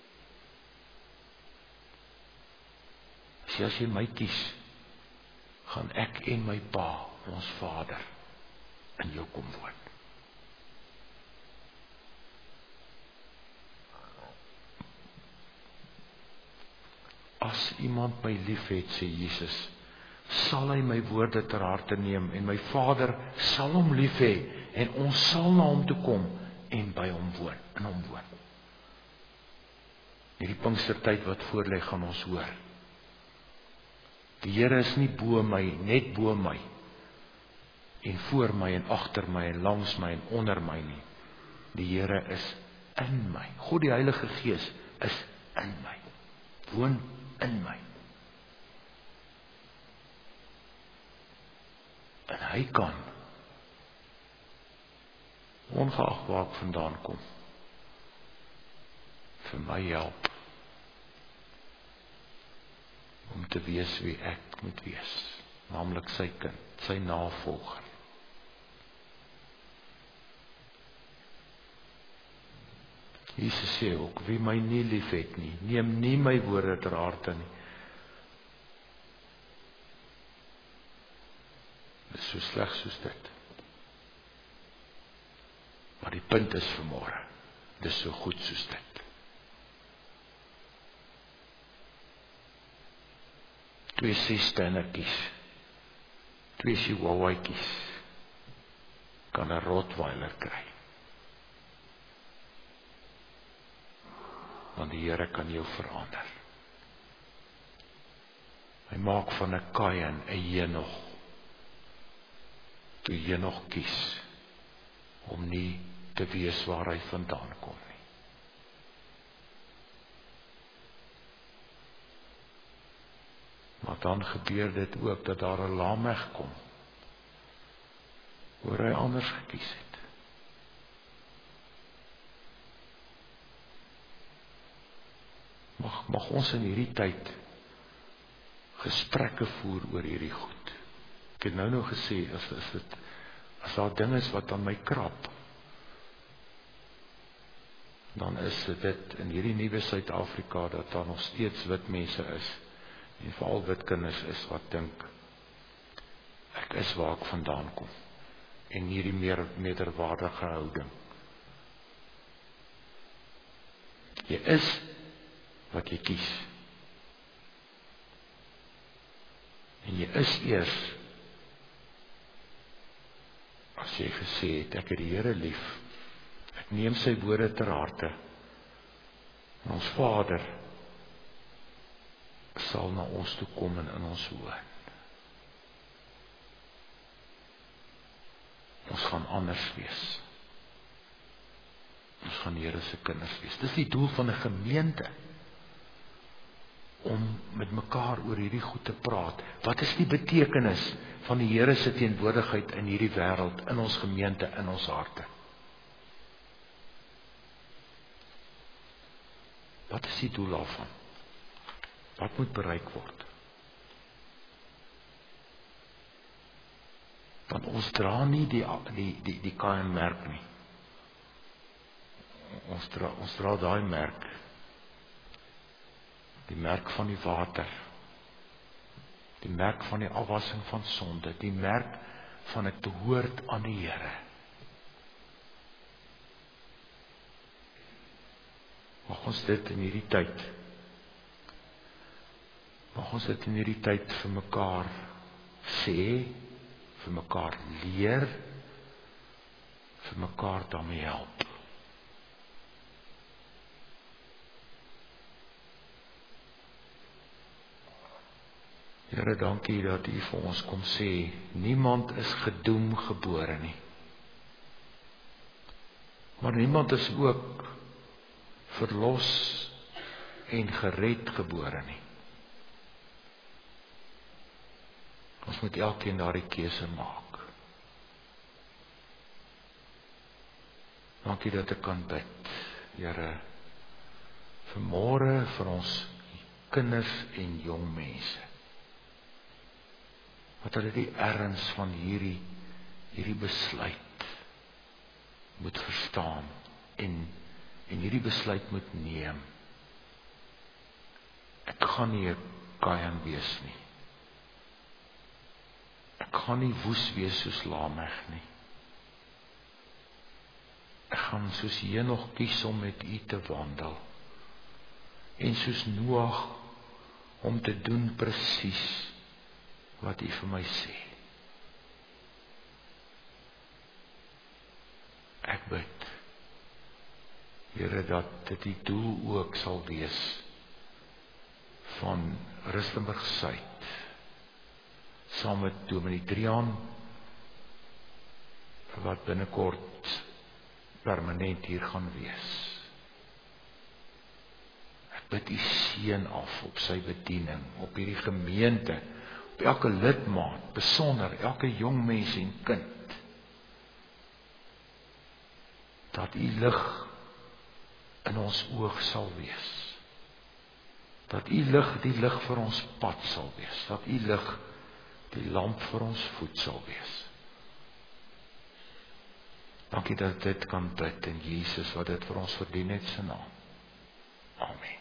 Speaker 1: As jy my kies, gaan ek en my pa, ons Vader, in jou kom woon. As iemand my lief het, sê Jesus, sal hy my woorde ter harte neem, en my Vader sal hom lief hê, en ons sal na hom toe kom, en by hom woon, in hom woon. Hierdie Pinkstertyd wat voorlê, gaan ons hoor. Die Here is nie bo my, net bo my, en voor my, en agter my, en langs my, en onder my nie. Die Here is in my. God die Heilige Gees is in my. Woon in my. En hy kan, ongeag waar ek vandaan kom, vir my help om te wees wie ek moet wees, naamlik sy kind, sy navolger. Jesus sê ook, wie my nie lief het nie, neem nie my woorde ter harte nie. Dit is so sleg soos dit. Maar die punt is vanmôre, dit is so goed soos dit. 2 6-sternertjies, 2 chihuahuaatjies, kan 'n Rottweiler kry. Want die Here kan jou verander. Hy maak van 'n Kain 'n Henog. Toe Henog kies om nie te wees waar hy vandaan kom nie. Maar dan gebeur dit ook dat daar 'n Lameg kom, waar hy anders gekies het. Mag ons in hierdie tyd gesprekke voer oor hierdie goed. Ek het nou gesê, as daar ding is wat aan my krap, dan is dit in hierdie nuwe Suid-Afrika, dat daar nog steeds wit mense is, en veral wit kinders is, wat dink, ek is waar ek vandaan kom, en hierdie meer meerderwaardige houding. Jy is wat jy kies. En jy is eers as jy gesê het, ek het die Here lief, ek neem sy woorde ter harte, en ons Vader sal na ons toe kom en in ons woon. Ons gaan anders wees. Ons gaan die Here se kinders wees. Dis die doel van 'n gemeente, om met mekaar oor hierdie goed te praat. Wat is die betekenis van die Here se teenwoordigheid in hierdie wêreld, in ons gemeente, in ons harte? Wat is die doel daarvan? Wat moet bereik word? Want ons dra nie die KM-merk nie. Ons dra daai merk. Die merk van die water. Die merk van die afwassing van sonde. Die merk van het behoort aan die Here. Mag ons dit in hierdie tyd vir mekaar sê, vir mekaar leer, vir mekaar daarmee help. Here, dankie dat U vir ons kom sê, niemand is gedoem gebore nie. Maar niemand is ook verlos en gered gebore nie. Ons moet elkeen daardie keuse maak. Dankie dat ek kan bid, Here, vanmôre vir ons kinders en jong mense. Wat hulle die erns van hierdie besluit moet verstaan en hierdie besluit moet neem. Ek gaan nie 'n Kain wees nie. Ek gaan nie woes wees soos Lameg nie. Ek gaan soos Henog kies om met U te wandel. En soos Noag om te doen presies wat U vir my sê. Ek bid, Here, dat dit die doel ook sal wees van Rustenburg Suid, saam met Dominee Drian, wat binnekort permanent hier gaan wees. Ek bid U seën af op sy bediening, op hierdie gemeente, op elke lidmaat, besonder elke jong mens en kind, dat U lig in ons oog sal wees, Dat U lig die lig vir ons pad sal wees. Dat U lig die lamp vir ons voet sal wees. Dankie dat dit kan bid in Jesus wat dit vir ons verdien het se naam. Amen.